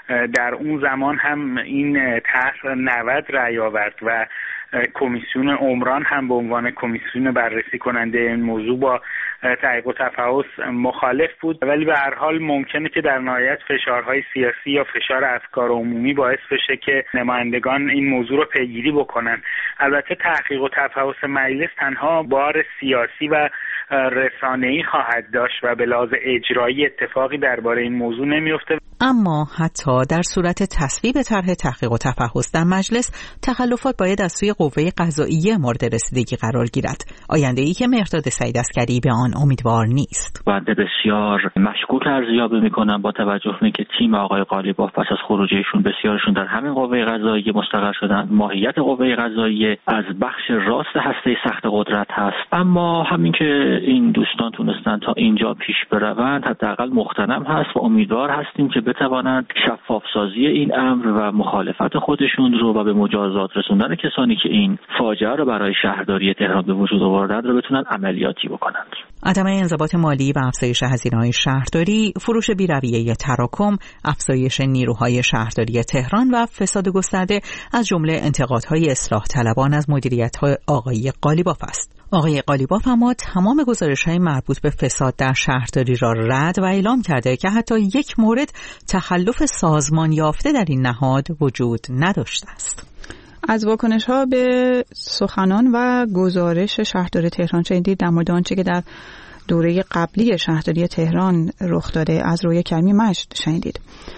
در اون زمان هم این طرح نود رأی آورد و کمیسیون عمران هم به عنوان کمیسیون بررسی کننده این موضوع با تحقیق و تفحص مخالف بود. ولی به هر حال ممکنه که در نهایت فشارهای سیاسی یا فشار افکار عمومی باعث بشه که نمایندگان این موضوع رو پیگیری بکنن. البته تحقیق و تفحص مجلس تنها بار سیاسی و رسانه‌ای خواهد داشت و به لحاظ اجرایی اتفاقی درباره این موضوع نمیفته. اما حتی در صورت تصویب طرح تحقیق و تفحص در مجلس، تخلفات باید از سوی قوه قضاییه مورد رسیدگی قرار گیرد، آینده‌ای که مهرداد سعید عسکری به آن امیدوار نیست. بنده بسیار مشکوک ارزیابی می‌کنم با توجه به اینکه تیم آقای قالیباف پس از خروج ایشون بسیارشون در همین قوه قضاییه مستقر شدن. ماهیت قوه قضاییه از بخش راست هسته سخت قدرت هست، اما همین که این دوستان تونستن تا اینجا پیش بروند حداقل مغتنم هست و امیدوار هستیم که بتوانند شفاف سازی این امر و مخالفت خودشون رو و به مجازات رسوندن کسانی که این فاجعه رو برای شهرداری تهران به وجود آوردند رو بتونن عملیاتی بکنند. عدم انضباط مالی و افزایش هزینه‌های شهرداری، فروش بی‌رویه تراکم، افزایش نیروهای شهرداری تهران و فساد گسترده از جمله انتقادهای اصلاح طلبان از مدیریت‌های آقای قالیباف است. آقای قالیباف اما تمام گزارش‌های مربوط به فساد در شهرداری را رد و اعلام کرده که حتی یک مورد تخلف سازمان یافته در این نهاد وجود نداشته است. از واکنش‌ها به سخنان و گزارش شهرداری تهران شنیدید در مورد آنچه که در دوره قبلی شهرداری تهران رخ داده از روی کریمی مجد شنیدید.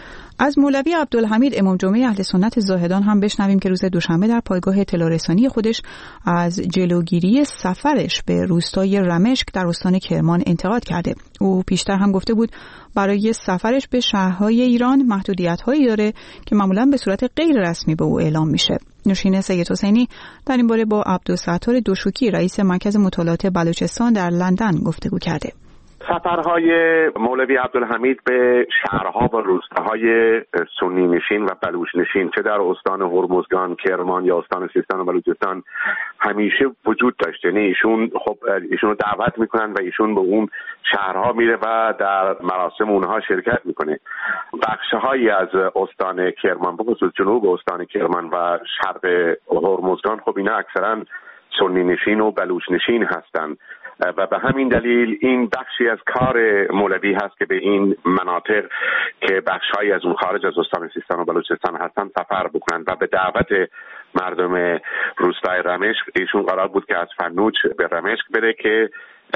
از مولوی عبدالحمید امام جمعه اهل سنت زاهدان هم بشنویم که روز دوشنبه در پایگاه اطلاع رسانی خودش از جلوگیری سفرش به روستای رمشک در استان کرمان انتقاد کرده. او پیشتر هم گفته بود برای سفرش به شهرهای ایران محدودیت‌هایی داره که معمولاً به صورت غیر رسمی به او اعلام میشه. نوشین سید حسینی در این باره با عبدالستار دوشوکی رئیس مرکز مطالعات بلوچستان در لندن گفتگو کرده. سفرهای مولوی عبدالحمید به شهرها و روستاهای سنی نشین و بلوچ نشین چه در استان هرمزگان، کرمان یا استان سیستان و بلوچستان همیشه وجود داشته. یعنی ایشون خب ایشون رو دعوت میکنن و ایشون به اون شهرها میره و در مراسم اونها شرکت میکنه. بخشهایی از استان کرمان، به خصوص جنوب استان کرمان و شرق هرمزگان، خب اینا اکثرا سنی نشین و بلوچ نشین هستند و به همین دلیل این بخشی از کار مولوی هست که به این مناطق که بخشهایی از اون خارج از استان سیستان و بلوچستان هستن سفر بکنن و به دعوت مردم روستای رمشک ایشون قرار بود که از فنوج به رمشک بره که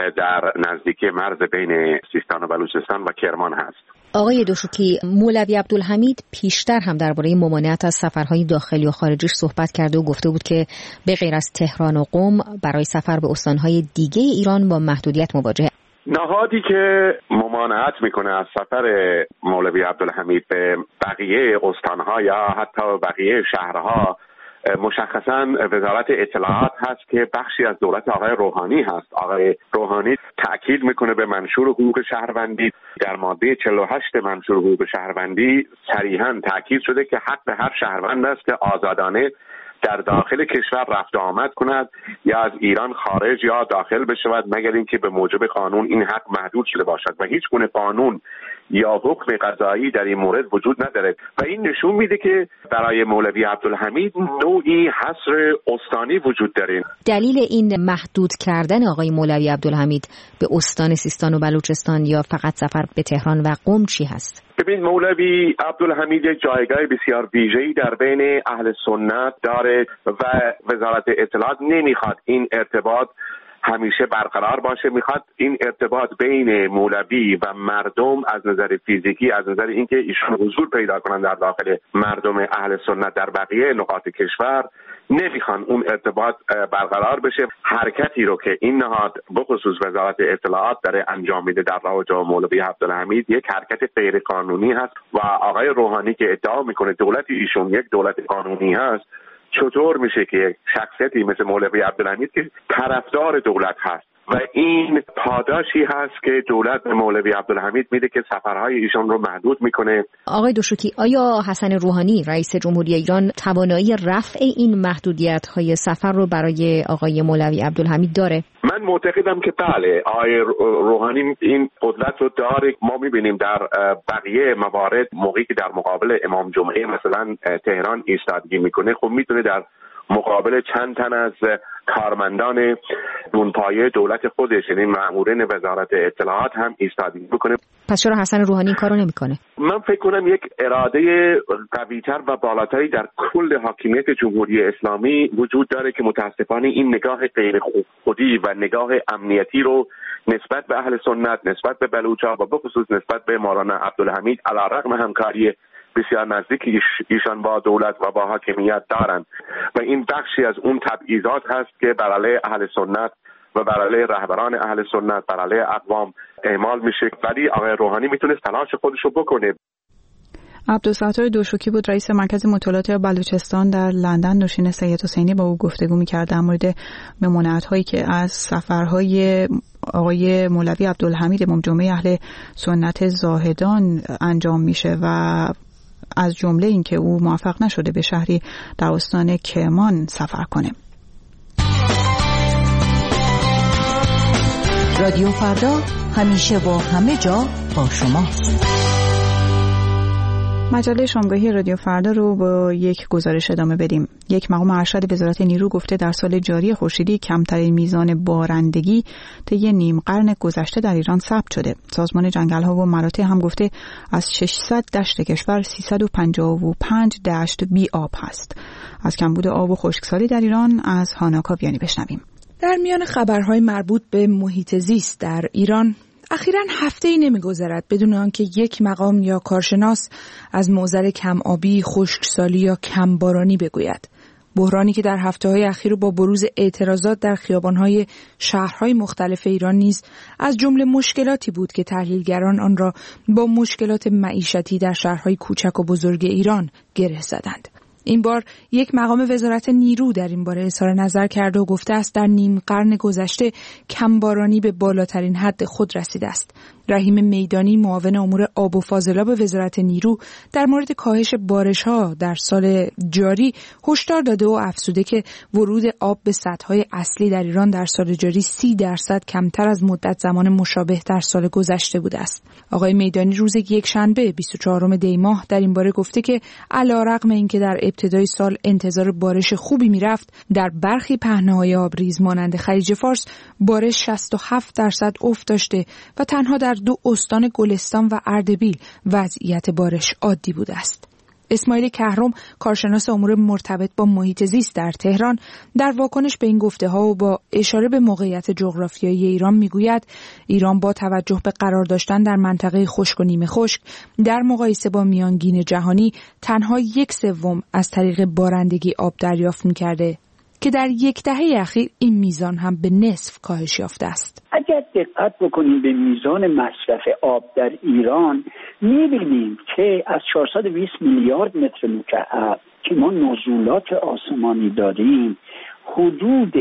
در نزدیکی مرز بین سیستان و بلوچستان و کرمان هست. آقای دوشوکی، مولوی عبدالحمید پیشتر هم درباره ممانعت از سفرهای داخلی و خارجیش صحبت کرده و گفته بود که به غیر از تهران و قم برای سفر به استانهای دیگه ایران با محدودیت مواجهه. نهادی که ممانعت میکنه از سفر مولوی عبدالحمید به بقیه استانها یا حتی بقیه شهرها مشخصا وزارت اطلاعات هست که بخشی از دولت آقای روحانی هست. آقای روحانی تأکید میکنه به منشور حقوق شهروندی. در ماده چهل و هشت منشور حقوق شهروندی صریحا تأکید شده که حق هر شهروند است که آزادانه در داخل کشور رفت آمد کند یا از ایران خارج یا داخل بشود، مگر اینکه به موجب قانون این حق محدود شده باشد و هیچ گونه قانون یا حکم قضایی در این مورد وجود ندارد و این نشون میده که برای مولوی عبدالحمید نوعی حصر استانی وجود داره. دلیل این محدود کردن آقای مولوی عبدالحمید به استان سیستان و بلوچستان یا فقط سفر به تهران و قم چی هست؟ ببین، مولوی عبدالحمید یک جایگاه بسیار ویژه‌ای در بین اهل سنت داره و وزارت اطلاعات نمیخواد این ارتباط همیشه برقرار باشه. میخواد این ارتباط بین مولوی و مردم از نظر فیزیکی، از نظر اینکه ایشون حضور پیدا کنن در داخل مردم اهل سنت در بقیه نقاط کشور، نمیخوان اون ارتباط برقرار بشه. حرکتی رو که این نهاد بخصوص وزارت اطلاعات داره انجام میده در رابطه با مولوی عبدالحمید یک حرکت غیر قانونی هست و آقای روحانی که ادعا میکنه دولت ایشون یک دولت قانونی هست، چطور میشه که شخصیتی مثل مولوی عبدالحمید که طرفدار دولت هست و این پاداشی هست که دولت به مولوی عبدالحمید میده که سفرهای ایشان رو محدود میکنه. آقای دوشوکی، آیا حسن روحانی رئیس جمهوری ایران توانایی رفع این محدودیت‌های سفر رو برای آقای مولوی عبدالحمید داره؟ من معتقدم که بله، آقای روحانی این قدرت رو داره. ما میبینیم در بقیه موارد موقعی که در مقابل امام جمعه مثلا تهران ایستادگی میکنه، خب میتونه در مقابل چند تن از کارمندان نونپایه دولت خودش، یعنی مامورین وزارت اطلاعات هم ایستادگی بکنه. پس چرا حسن روحانی این کارو نمیکنه؟ من فکر کنم یک اراده قوی‌تر و بالاتری در کل حاکمیت جمهوری اسلامی وجود داره که متاسفانه این نگاه غیر خودی و نگاه امنیتی رو نسبت به اهل سنت، نسبت به بلوچ‌ها و بخصوص نسبت به مولانا عبدالحمید علیرغم همکاری بسیار نزدیک ایشان با دولت و با حاکمیت دارند و این بخشی از اون تبعیضات هست که بر علیه اهل سنت و بر علیه رهبران اهل سنت، بر علیه اقوام اعمال میشه، ولی آقای روحانی میتونه تلاش خودش رو بکنه. عبدالستار دوشوکی بود رئیس مرکز مطالعات بلوچستان در لندن. نوشین سید حسینی با او گفتگو می‌کرد در مورد ممانعت‌هایی که از سفرهای آقای مولوی عبدالحمید امام جمعه اهل سنت زاهدان انجام میشه و از جمله این که او موفق نشده به شهری در استان کرمان سفر کنه. رادیو فردا همیشه با همه جا با شماست. مجله شامگاهی رادیو فردا رو با یک گزارش ادامه بدیم. یک مقام ارشد وزارت نیرو گفته در سال جاری خورشیدی کمترین میزان بارندگی طی نیم قرن گذشته در ایران ثبت شده. سازمان جنگل‌ها و مراتع هم گفته از ششصد دشت کشور سیصد و پنجاه و پنج دشت بی آب هست. از کمبود آب و خشکسالی در ایران از هانا کاویانی بشنویم. در میان خبرهای مربوط به محیط زیست در ایران اخیراً هفته‌ای نمی‌گذرد بدون آنکه یک مقام یا کارشناس از معضل کم آبی، خشکسالی یا کم بارانی بگوید. بحرانی که در هفته‌های اخیر با بروز اعتراضات در خیابان‌های شهرهای مختلف ایران نیز از جمله مشکلاتی بود که تحلیلگران آن را با مشکلات معیشتی در شهرهای کوچک و بزرگ ایران گره زدند. این بار یک مقام وزارت نیرو در این باره اظهار نظر کرده و گفته است در نیم قرن گذشته کمبارانی به بالاترین حد خود رسیده است. رحیم میدانی معاون امور آب و فاضلاب وزارت نیرو در مورد کاهش بارش‌ها در سال جاری هشدار داده و افزوده که ورود آب به سدهای اصلی در ایران در سال جاری سی درصد کمتر از مدت زمان مشابه در سال گذشته بوده است. آقای میدانی روز یکشنبه بیست و چهارم دی ماه در این باره گفته که علی‌رغم اینکه در ابتدای سال انتظار بارش خوبی میرفت، در برخی پهنه‌های آبریز مانند خلیج فارس بارش شصت و هفت درصد افت داشته و تنها در دو استان گلستان و اردبیل وضعیت بارش عادی بوده است. اسماعیل کهرم، کارشناس امور مرتبط با محیط زیست در تهران، در واکنش به این گفته‌ها و با اشاره به موقعیت جغرافیایی ایران میگوید ایران با توجه به قرار داشتن در منطقه خشک و نیمه خشک در مقایسه با میانگین جهانی تنها یک سوم از طریق بارندگی آب دریافت می‌کرده. که در یک دهه اخیر این میزان هم به نصف کاهش یافته است. اگر دقت بکنیم به میزان مصرف آب در ایران می‌بینیم که از چهارصد و بیست میلیارد متر مکعب که ما نزولات آسمانی داریم، حدود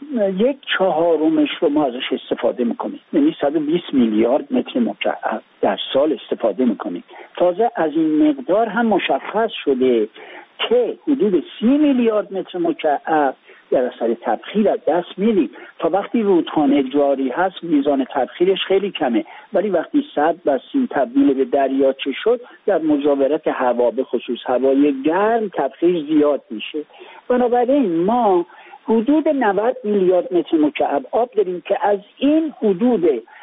یک چهارمش رو ما ازش استفاده میکنیم، یعنی صد و بیست میلیارد متر مکعب در سال استفاده میکنیم. تازه از این مقدار هم مشخص شده که حدود سی میلیارد متر مکعب در اثر تبخیر از دست میدیم. تا وقتی رودخانه جاری هست میزان تبخیرش خیلی کمه، ولی وقتی سد بستیم تبدیل به دریاچه شد، در مجاورت هوا به خصوص هوای گرم تبخیر زیاد میشه. بنابراین ما حدود نود میلیارد متر مکعب آب داریم که از این حدود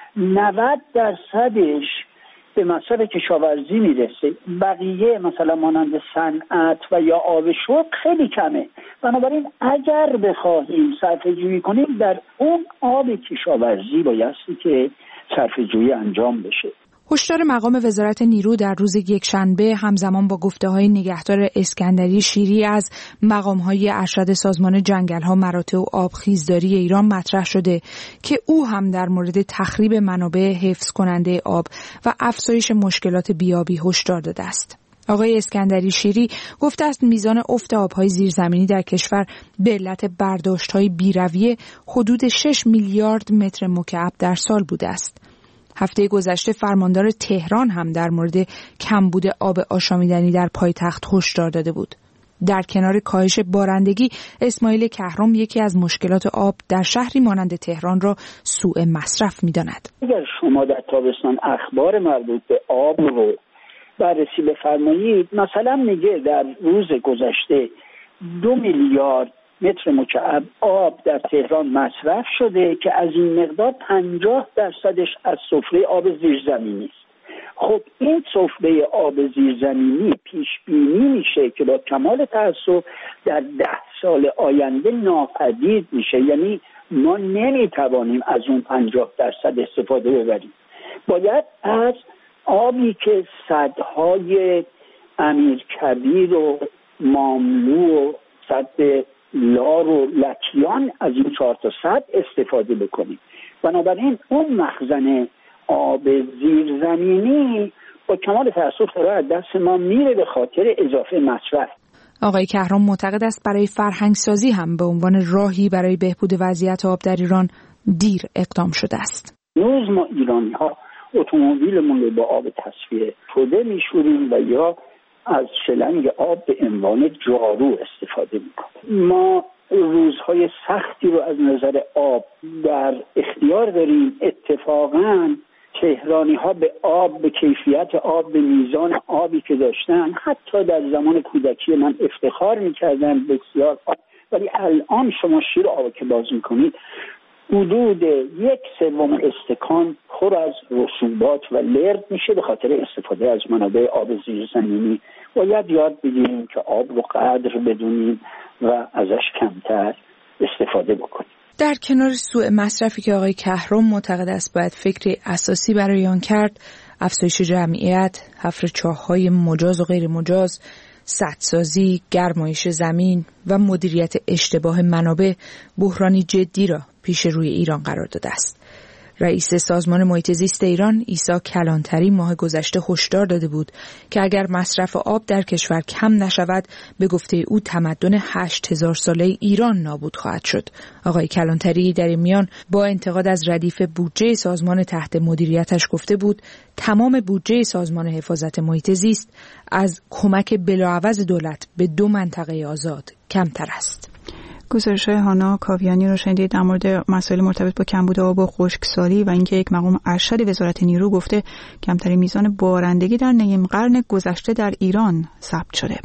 نود درصدش به مصرف کشاورزی میرسه، بقیه مثلا مانند صنعت و یا آب شرب خیلی کمه. بنابراین اگر بخواهیم صرفه جویی کنیم در اون آب کشاورزی بایستی که صرفه جویی انجام بشه. هشدار مقام وزارت نیرو در روز یکشنبه همزمان با گفته‌های نگهدار اسکندری شیری از مقام‌های ارشد سازمان جنگل‌ها، مراتع و آبخیزداری ایران مطرح شده که او هم در مورد تخریب منابع حفظ کننده آب و افزایش مشکلات بیابی هشدار داده است. آقای اسکندری شیری گفته است میزان افت آب‌های زیرزمینی در کشور به علت برداشت‌های بی‌رویه حدود شش میلیارد متر مکعب در سال بوده است. هفته گذشته فرماندار تهران هم در مورد کمبود آب آشامیدنی در پایتخت هشدار داده بود. در کنار کاهش بارندگی، اسماعیل کهرم یکی از مشکلات آب در شهری مانند تهران را سوء مصرف می‌داند. اگر شما در تابستان اخبار مربوط به آب رو بررسی بفرمایید، مثلا میگه در روز گذشته دو میلیارد متر مکعب آب در تهران مصرف شده که از این مقدار پنجاه درصدش از سفره آب زیرزمینی است. خب این سفره آب زیرزمینی پیش بینی میشه که با کمال تأسف در ده سال آینده ناپدید میشه، یعنی ما نمیتوانیم از اون پنجاه درصد استفاده ببریم. باید از آبی که سدهای امیرکبیر و ماملو و سد لار و لکیان از این چهار تا سد استفاده بکنیم. بنابراین اون مخزن آب زیرزمینی با کمال تأسف داره از دست ما میره به خاطر اضافه مصرف. آقای کهرم معتقد است برای فرهنگسازی هم به عنوان راهی برای بهبود وضعیت آب در ایران دیر اقدام شده است. روز ما ایرانی ها اتومبیلمون رو با آب تصفیه شده میشوریم و یا از شلنگ آب به عنوان جارو استفاده میکنیم. ما روزهای سختی رو از نظر آب در اختیار داریم. اتفاقاً تهرانی ها به آب، به کیفیت آب، به میزان آبی که داشتن حتی در زمان کودکی من افتخار میکردن بسیار آب. ولی الان شما شیر آب که باز میکنید حدود یک سوم استکان پر از رسوبات و لرد میشه به خاطر استفاده از منابع آب زیرزمینی. باید یاد بگیریم که آب رو قدر بدونیم و ازش کمتر استفاده بکنیم. در کنار سوء مصرفی که آقای کهرم معتقد است باید فکر اساسی برای آن کرد، افزایش جمعیت، حفر چاه‌های مجاز و غیر مجاز، سدسازی، گرمایش زمین و مدیریت اشتباه منابع بحرانی جدی را پیش روی ایران قرار داده است. رئیس سازمان محیط زیست ایران عیسی کلانتری ماه گذشته هشدار داده بود که اگر مصرف آب در کشور کم نشود به گفته او تمدن هشت هزار ساله ایران نابود خواهد شد. آقای کلانتری در این میان با انتقاد از ردیف بودجه سازمان تحت مدیریتش گفته بود تمام بودجه سازمان حفاظت محیط زیست از کمک بلاعوض دولت به دو منطقه آزاد کمتر است. گزارش‌های هانا کاویانی رو شنیدید در مورد مسائل مرتبط با کمبود آب و خشکسالی و اینکه یک مقام ارشد وزارت نیرو گفته کمترین میزان بارندگی در نیم قرن گذشته در ایران ثبت شده.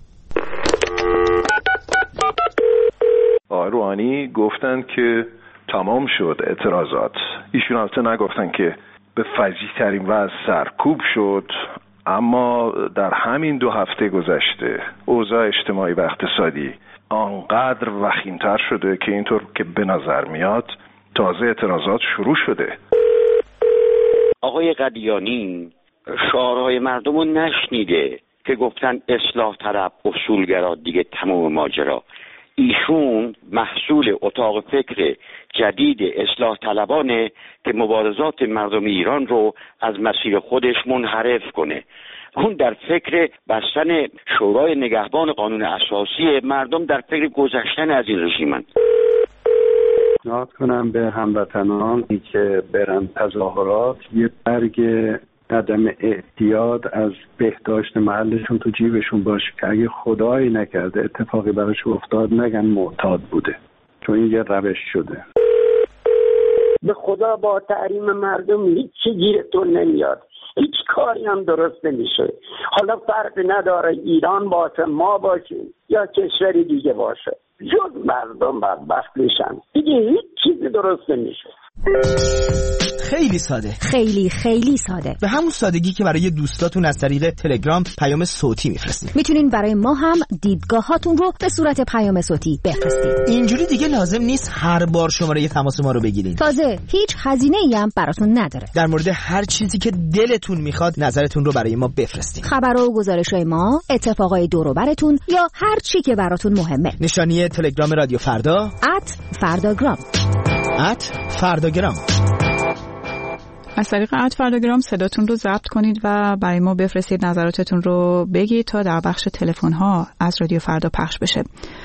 آقای روحانی گفتن که تمام شد اعتراضات. ایشون البته نگفتن که به فجیع ترین وضع سرکوب شد، اما در همین دو هفته گذشته اوضاع اجتماعی و اقتصادی آنقدر وخیم‌تر شده که اینطور که به نظر میاد تازه اعتراضات شروع شده. آقای قدیانی شعارهای مردم رو نشنیده که گفتن اصلاح طلب، اصولگرا، دیگه تمام ماجرا. ایشون محصول اتاق فکر جدید اصلاح طلبانه که مبارزات مردم ایران رو از مسیر خودش منحرف کنه. اون در فکر بستن شورای نگهبان قانون اساسی، مردم در فکر گذشتن از این رژیمن. پیشنهاد کنم به هموطنان که برن تظاهرات یه برگ عدم اعتیاد از بهداشت محلشون تو جیبشون باشه که اگه خدایی نکرده اتفاقی براش افتاد نگن معتاد بوده، چون این یه روش شده. به خدا با تحریم مردم هیچ چی گیرتون نمیاد، هیچ کاری هم درست نمیشه. حالا فرق نداره ایران باشه، ما باشیم یا کشوری دیگه باشه، جز مردم بدبخت میشن دیگه، هیچ چیزی درست نمیشه. خیلی ساده، خیلی خیلی ساده، به همون سادگی که برای دوستاتون از طریق تلگرام پیام صوتی میفرستید. میتونین برای ما هم دیدگاهاتون رو به صورت پیام صوتی بفرستید. اینجوری دیگه لازم نیست هر بار شماره تماس ما رو بگیرین. تازه هیچ هزینه‌ای هم براتون نداره. در مورد هر چیزی که دلتون میخواد نظرتون رو برای ما بفرستید. خبرها و گزارش‌های ما، اتفاقای دور و برتون یا هر چی که براتون مهمه. نشانی تلگرام رادیو فردا ات فرداگرام ات فرداگرام. از طریق ات فرداگرام صداتون رو ضبط کنید و برای ما بفرستید، نظراتتون رو بگید تا در بخش تلفن ها از رادیو فردا پخش بشه.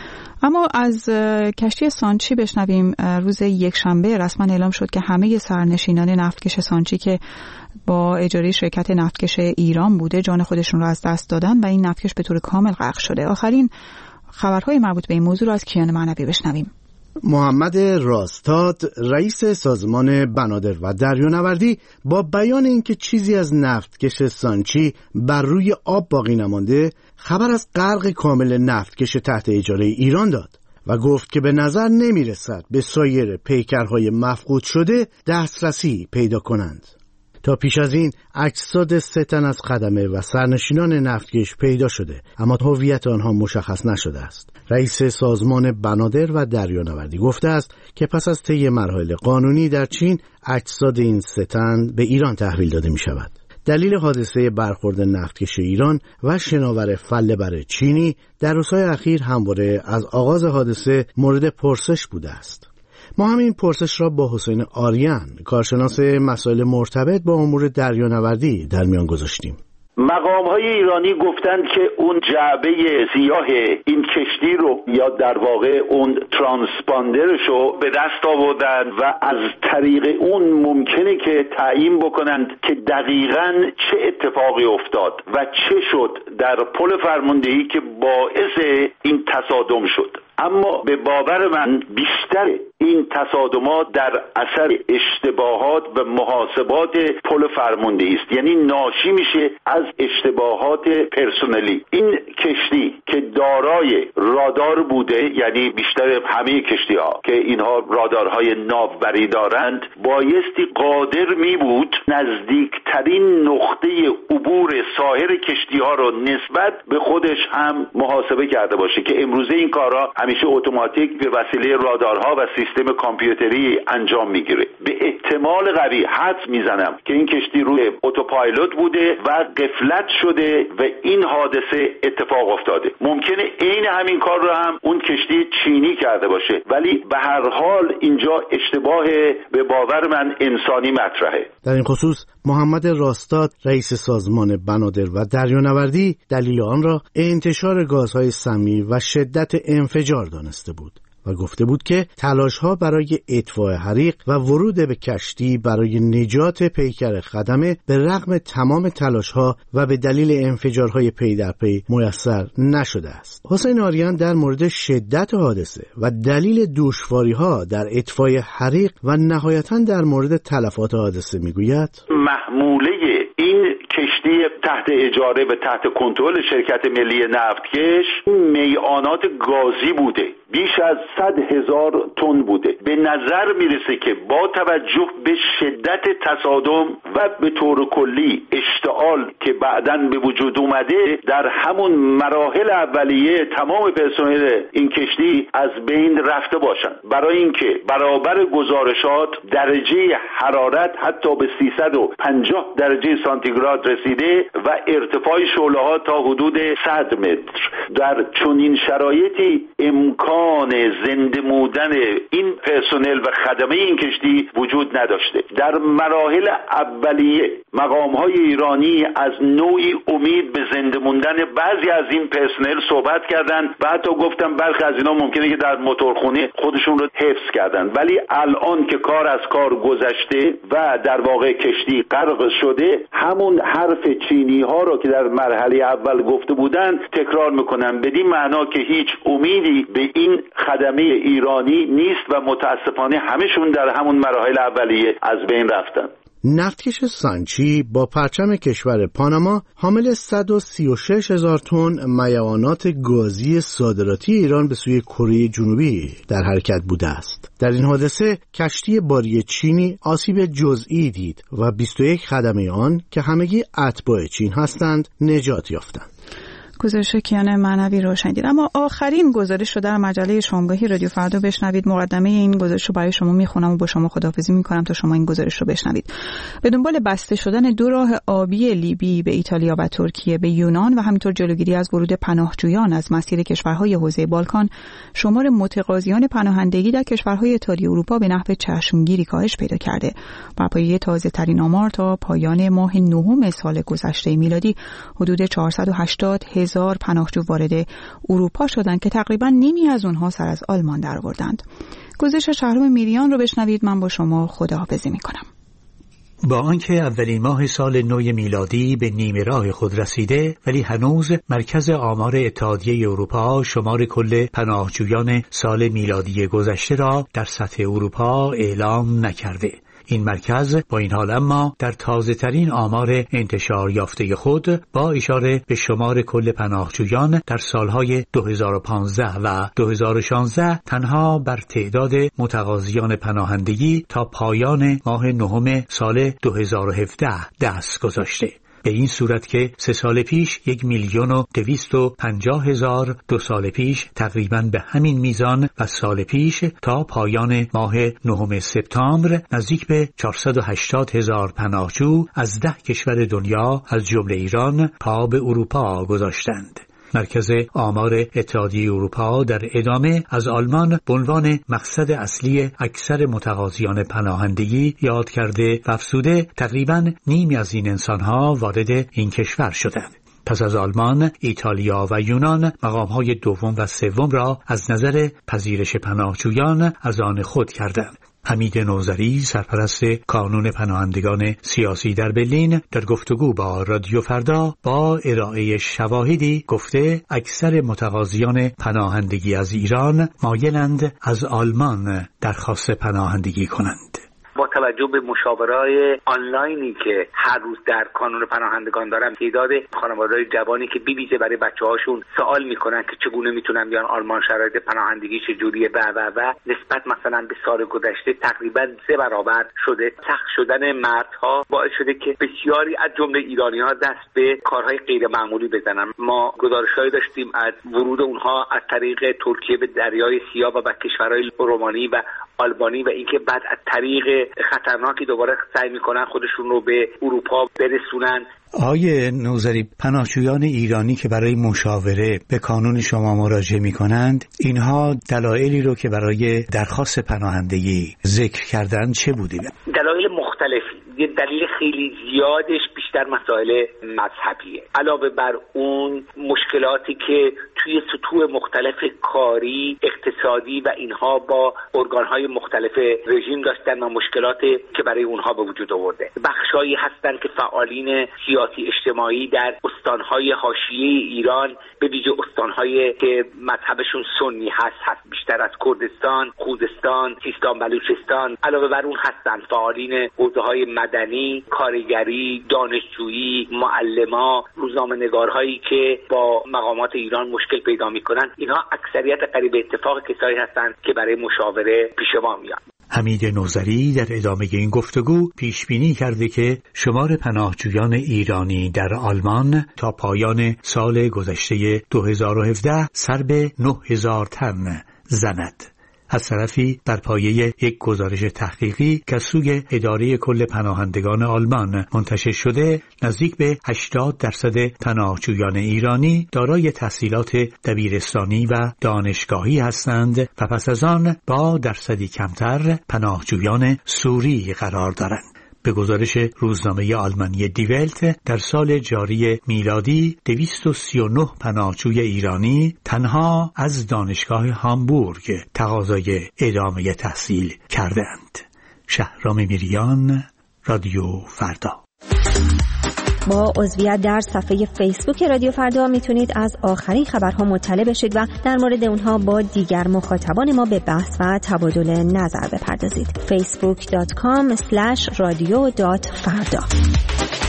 اما از کشتی سانچی بشنویم. روز یک شنبه رسما اعلام شد که همه سرنشینان نفتکش سانچی که با اجاره شرکت نفتکش ایران بوده جان خودشون رو از دست دادن و این نفتکش به طور کامل غرق شده. آخرین خبرهای مربوط به این موضوع رو از کیان معنوی بشنویم. محمد راستاد رئیس سازمان بنادر و دریانوردی با بیان اینکه چیزی از نفتکش سانچی بر روی آب باقی نمانده، خبر از غرق کامل نفتکش تحت اجاره ایران داد و گفت که به نظر نمیرسد به سایر پیکرهای مفقود شده دسترسی پیدا کنند. تا پیش از این اجساد سه تن از خدمه و سرنشینان نفتکش پیدا شده، اما هویت آنها مشخص نشده است. رئیس سازمان بنادر و دریانوردی گفته است که پس از طی مراحل قانونی در چین اجساد این سه تن به ایران تحویل داده می شود. دلیل حادثه برخورد نفتکش ایران و شناور فله‌بر چینی در روزهای اخیر همواره از آغاز حادثه مورد پرسش بوده است. ما هم این پرسش را با حسین آریان، کارشناس مسائل مرتبط با امور دریانوردی، در میان گذاشتیم. مقام‌های ایرانی گفتند که اون جعبه سیاه این کشتی رو یا در واقع اون ترانسپاندرش رو به دست آوردن و از طریق اون ممکنه که تعیین بکنند که دقیقاً چه اتفاقی افتاد و چه شد در پل فرماندهی که باعث این تصادم شد. اما به باور من بیشتر این تصادمات در اثر اشتباهات و محاسبات پل فرماندهی است، یعنی ناشی میشه از اشتباهات پرسنلی. این کشتی که دارای رادار بوده، یعنی بیشتر همه کشتی ها که اینها رادارهای ناوبری دارند، بایستی قادر می بود نزدیکترین نقطه عبور سایر کشتی ها رو نسبت به خودش هم محاسبه کرده باشه که امروزه این کارها همیشه اتوماتیک به وسیله رادارها و سیستم کامپیوتری انجام میگیره. به احتمال قوی حدس میزنم که این کشتی روی اتوپایلوت بوده و غفلت شده و این حادثه اتفاق افتاده. ممکنه عین همین کار رو هم اون کشتی چینی کرده باشه، ولی به هر حال اینجا اشتباه به باور من انسانی مطرحه. در این خصوص محمد راستاد رئیس سازمان بنادر و دریانوردی دلیل آن را انتشار گازهای سمی و شدت انفجار دانسته بود و گفته بود که تلاش‌ها برای اطفاء حریق و ورود به کشتی برای نجات پیکر خدمه به رغم تمام تلاش‌ها و به دلیل انفجارهای پی در پی میسر نشده است. حسین آریان در مورد شدت حادثه و دلیل دشواری‌ها در اطفاء حریق و نهایتاً در مورد تلفات حادثه میگوید: محموله این کشتی تحت اجاره و تحت کنترل شرکت ملی نفتکش میعانات گازی بوده، بیش از صد هزار تن بوده. به نظر میرسه که با توجه به شدت تصادم و به طور کلی اشتعال که بعداً به وجود اومده، در همون مراحل اولیه تمام پرسنل این کشتی از بین رفته باشن، برای اینکه برابر گزارشات درجه حرارت حتی به سیصد و پنجاه درجه سانتیگراد تئاتر رسیده و ارتفاع شعله ها تا حدود صد متر. در چنین شرایطی امکان زنده موندن این پرسنل و خدمه این کشتی وجود نداشته. در مراحل اولیه مقام‌های ایرانی از نوعی امید به زنده موندن بعضی از این پرسنل صحبت کردند و حتی گفتم برخی از اینا ممکنه که در موتورخونه خودشون رو حفظ کردن، ولی الان که کار از کار گذشته و در واقع کشتی غرق شده، همون حرف چینی ها رو که در مرحله اول گفته بودن تکرار میکنن، بدین معنا که هیچ امیدی به این خدمه ایرانی نیست و متاسفانه همشون در همون مراحل اولیه از بین رفتن. نفتکش سانچی با پرچم کشور پاناما حامل صد و سی و شش هزار تن میعانات گازی صادراتی ایران به سوی کره جنوبی در حرکت بوده است. در این حادثه کشتی باری چینی آسیب جزئی دید و بیست و یک خدمه آن که همگی اتباع چین هستند نجات یافتند. گزارش کیان معنوی رو شنیدید. اما آخرین گزارش رو در مجله شامگاهی رادیو فردا بشنوید. مقدمه این گزارش رو برای شما میخونم و با شما خداحافظی میکنم تا شما این گزارش رو بشنوید. به دنبال بسته شدن دو راه آبی لیبی به ایتالیا و ترکیه به یونان و همینطور جلوگیری از ورود پناهجویان از مسیر کشورهای حوزه بالکان، شمار متقاضیان پناهندگی در کشورهای اتحادیه اروپا به نحو چشمگیری کاهش پیدا کرده. بر پایه تازه ترین آمار تا پایان ماه نهم سال گذشته میلادی حدود چهارصد و هشتاد هزار پناهجو وارد اروپا شدند که تقریبا نیمی از اونها سر از آلمان درآوردند. گزارش شهرام میریان رو بشنوید. من با شما خداحافظی میکنم. با آنکه اولین ماه سال نو میلادی به نیمه راه خود رسیده، ولی هنوز مرکز آمار اتحادیه اروپا شمار کل پناهجویان سال میلادی گذشته را در سطح اروپا اعلام نکرده. این مرکز با این حال اما در تازه ترین آمار انتشار یافته خود با اشاره به شمار کل پناهجویان در سالهای دو هزار و پانزده و دو هزار و شانزده تنها بر تعداد متقاضیان پناهندگی تا پایان ماه نهم سال دو هزار و هفده دست گذاشته. به این صورت که سه سال پیش یک میلیون و دویست و پنجاه هزار، دو سال پیش تقریباً به همین میزان و سال پیش تا پایان ماه نهم سپتامبر نزدیک به چهارصد و هشتاد هزار پناهجو از ده کشور دنیا از جمله ایران پا به اروپا گذاشتند. مرکز آمار اتحادیه اروپا در ادامه از آلمان به عنوان مقصد اصلی اکثر متقاضیان پناهندگی یاد کرده و افزوده تقریباً نیمی از این انسانها وارد این کشور شدند. پس از آلمان، ایتالیا و یونان مقام‌های دوم و سوم را از نظر پذیرش پناهجویان از آن خود کردند. حمید نوذری، سرپرست کانون پناهندگان سیاسی در برلین، در گفتگو با رادیو فردا با ارائه شواهدی گفته اکثر متقاضیان پناهندگی از ایران مایلند از آلمان درخواست پناهندگی کنند. با توجه به مشاوره‌های آنلاینی که هر روز در کانون پناهندگان دارم، تعداد خانواده‌های جوانی که بی‌ویزه برای بچه‌هاشون سوال میکنن که چگونه میتونن بیان آلمان، شرایط پناهندگی چجوریه و و و نسبت مثلا به سال گذشته تقریبا سه برابر شده. سخت شدن مردها باعث شده که بسیاری از جمله ایرانی‌ها دست به کارهای غیر معمولی بزنن. ما گزارش‌هایی داشتیم از ورود اونها از طریق ترکیه به دریای سیاه و به کشورهای رومانی و آلبانی و اینکه بعد از طریق خطرناکی دوباره سعی میکنن خودشون رو به اروپا برسونن. آقای نوذری، پناهجویان ایرانی که برای مشاوره به کانون شما مراجعه میکنند، اینها دلایلی رو که برای درخواست پناهندگی ذکر کردن چه بوده؟ دلایل مختلفی. یه دلیل خیلی زیادش بیشتر مسائل مذهبیه. علاوه بر اون مشکلاتی که توی سطوح مختلف کاری، اقتصادی و اینها با ارگانهای مختلف رژیم داشتن و مشکلات که برای اونها به وجود آورده. بخشایی هستن که فعالین سیاسی اجتماعی در استانهای حاشیه ایران، به ویژه استانهایی که مذهبشون سنی هست هست بیشتر از کردستان، خوزستان، سیستان بلوچستان. علاوه بر اون هستن فعالین حوزه‌های مدنی، کارگری، دانشجویی، معلما، روزنامه‌نگارهایی که با مقامات ایران مشکل پیدا می‌کنن. اینها اکثریت قریب اتفاق کسایی هستند که برای مشاوره پیش ما میان. حمید نوذری در ادامه این گفتگو پیش بینی کرده که شمار پناهجویان ایرانی در آلمان تا پایان سال گذشته دو هزار و هفده سر به نه هزار تن زند. از طرفی بر پایه یک گزارش تحقیقی که سوی اداره کل پناهندگان آلمان منتشر شده، نزدیک به هشتاد درصد پناهجویان ایرانی دارای تحصیلات دبیرستانی و دانشگاهی هستند و پس از آن با درصدی کمتر پناهجویان سوری قرار دارند. به گزارش روزنامه آلمانی دی ولت، در سال جاری میلادی دویست و سی و نه پناهجوی ایرانی تنها از دانشگاه هامبورگ تقاضای ادامه تحصیل کردند. شهرام میریان، رادیو فردا. با عضویت در صفحه فیسبوک رادیو فردا میتونید از آخرین خبرها مطلع بشید و در مورد اونها با دیگر مخاطبان ما به بحث و تبادل نظر بپردازید. فیسبوک دات کام اسلش رادیو دات فردا.